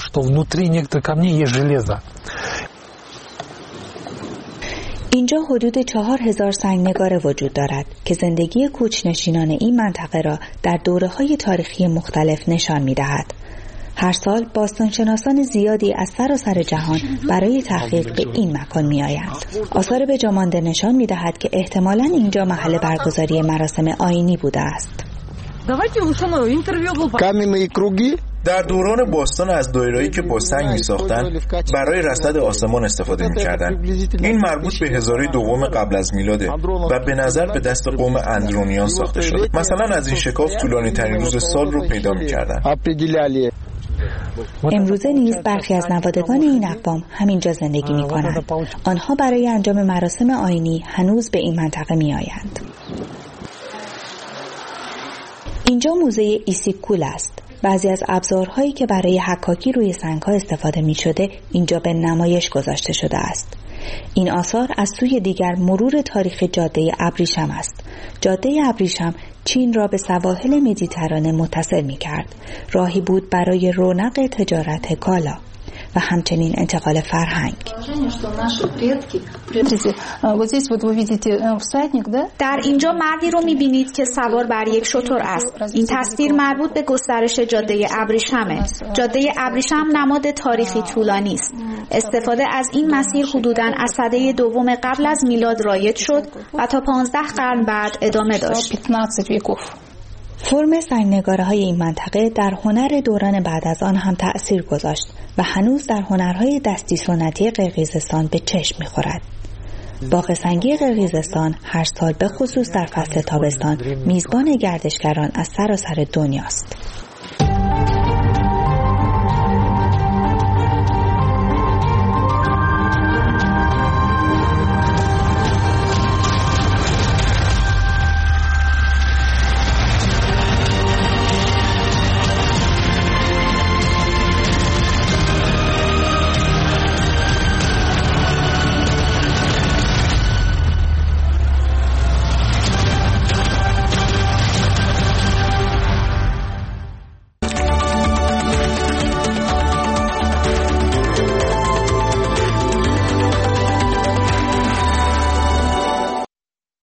اینجا حدود چهار هزار سنگ نگاره وجود دارد که زندگی کوچنشینان این منطقه را در دوره‌های تاریخی مختلف نشان می‌دهد. هر سال باستانشناسان زیادی از سراسر جهان برای تحقیق به این مکان می‌آیند. آثار به جا مانده نشان می‌دهد که احتمالاً اینجا محل برگزاری مراسم آیینی بوده است. در دوران باستان از دایره‌ای که با سنگ می‌ساختند برای رصد آسمان استفاده می‌کردند. این مربوط به هزاره دوم قبل از میلاده و به نظر به دست قوم اندرونیان ساخته شده. مثلا از این شکاف طولانی‌ترین روز سال رو پیدا می‌کردند. امروزه نیز برخی از نوادگان این اقوام همینجا زندگی می‌کنند. آنها برای انجام مراسم آیینی هنوز به این منطقه می‌آیند. اینجا موزه ایسیکول است. بعضی از ابزارهایی که برای حکاکی روی سنگ‌ها استفاده می‌شده اینجا به نمایش گذاشته شده است. این آثار از سوی دیگر مرور تاریخ جاده ابریشم است. جاده ابریشم چین را به سواحل مدیترانه متصل می‌کرد. راهی بود برای رونق تجارت کالا و همچنین انتقال فرهنگ. در اینجا مردی رو می‌بینید که سوار بر یک شتر است. این تصویر مربوط به گسترش جاده ابریشمه. جاده ابریشم نماد تاریخی طولانی است. استفاده از این مسیر حدوداً از سده دوم قبل از میلاد رایج شد و تا پانزده قرن بعد ادامه داشت. فرم سنگ‌نگاره‌های این منطقه در هنر دوران بعد از آن هم تأثیر گذاشت و هنوز در هنرهای دستی سنتی قرقیزستان به چشم می‌خورد. باغ سنگی قرقیزستان هر سال به خصوص در فصل تابستان میزبان گردشگران از سراسر دنیاست.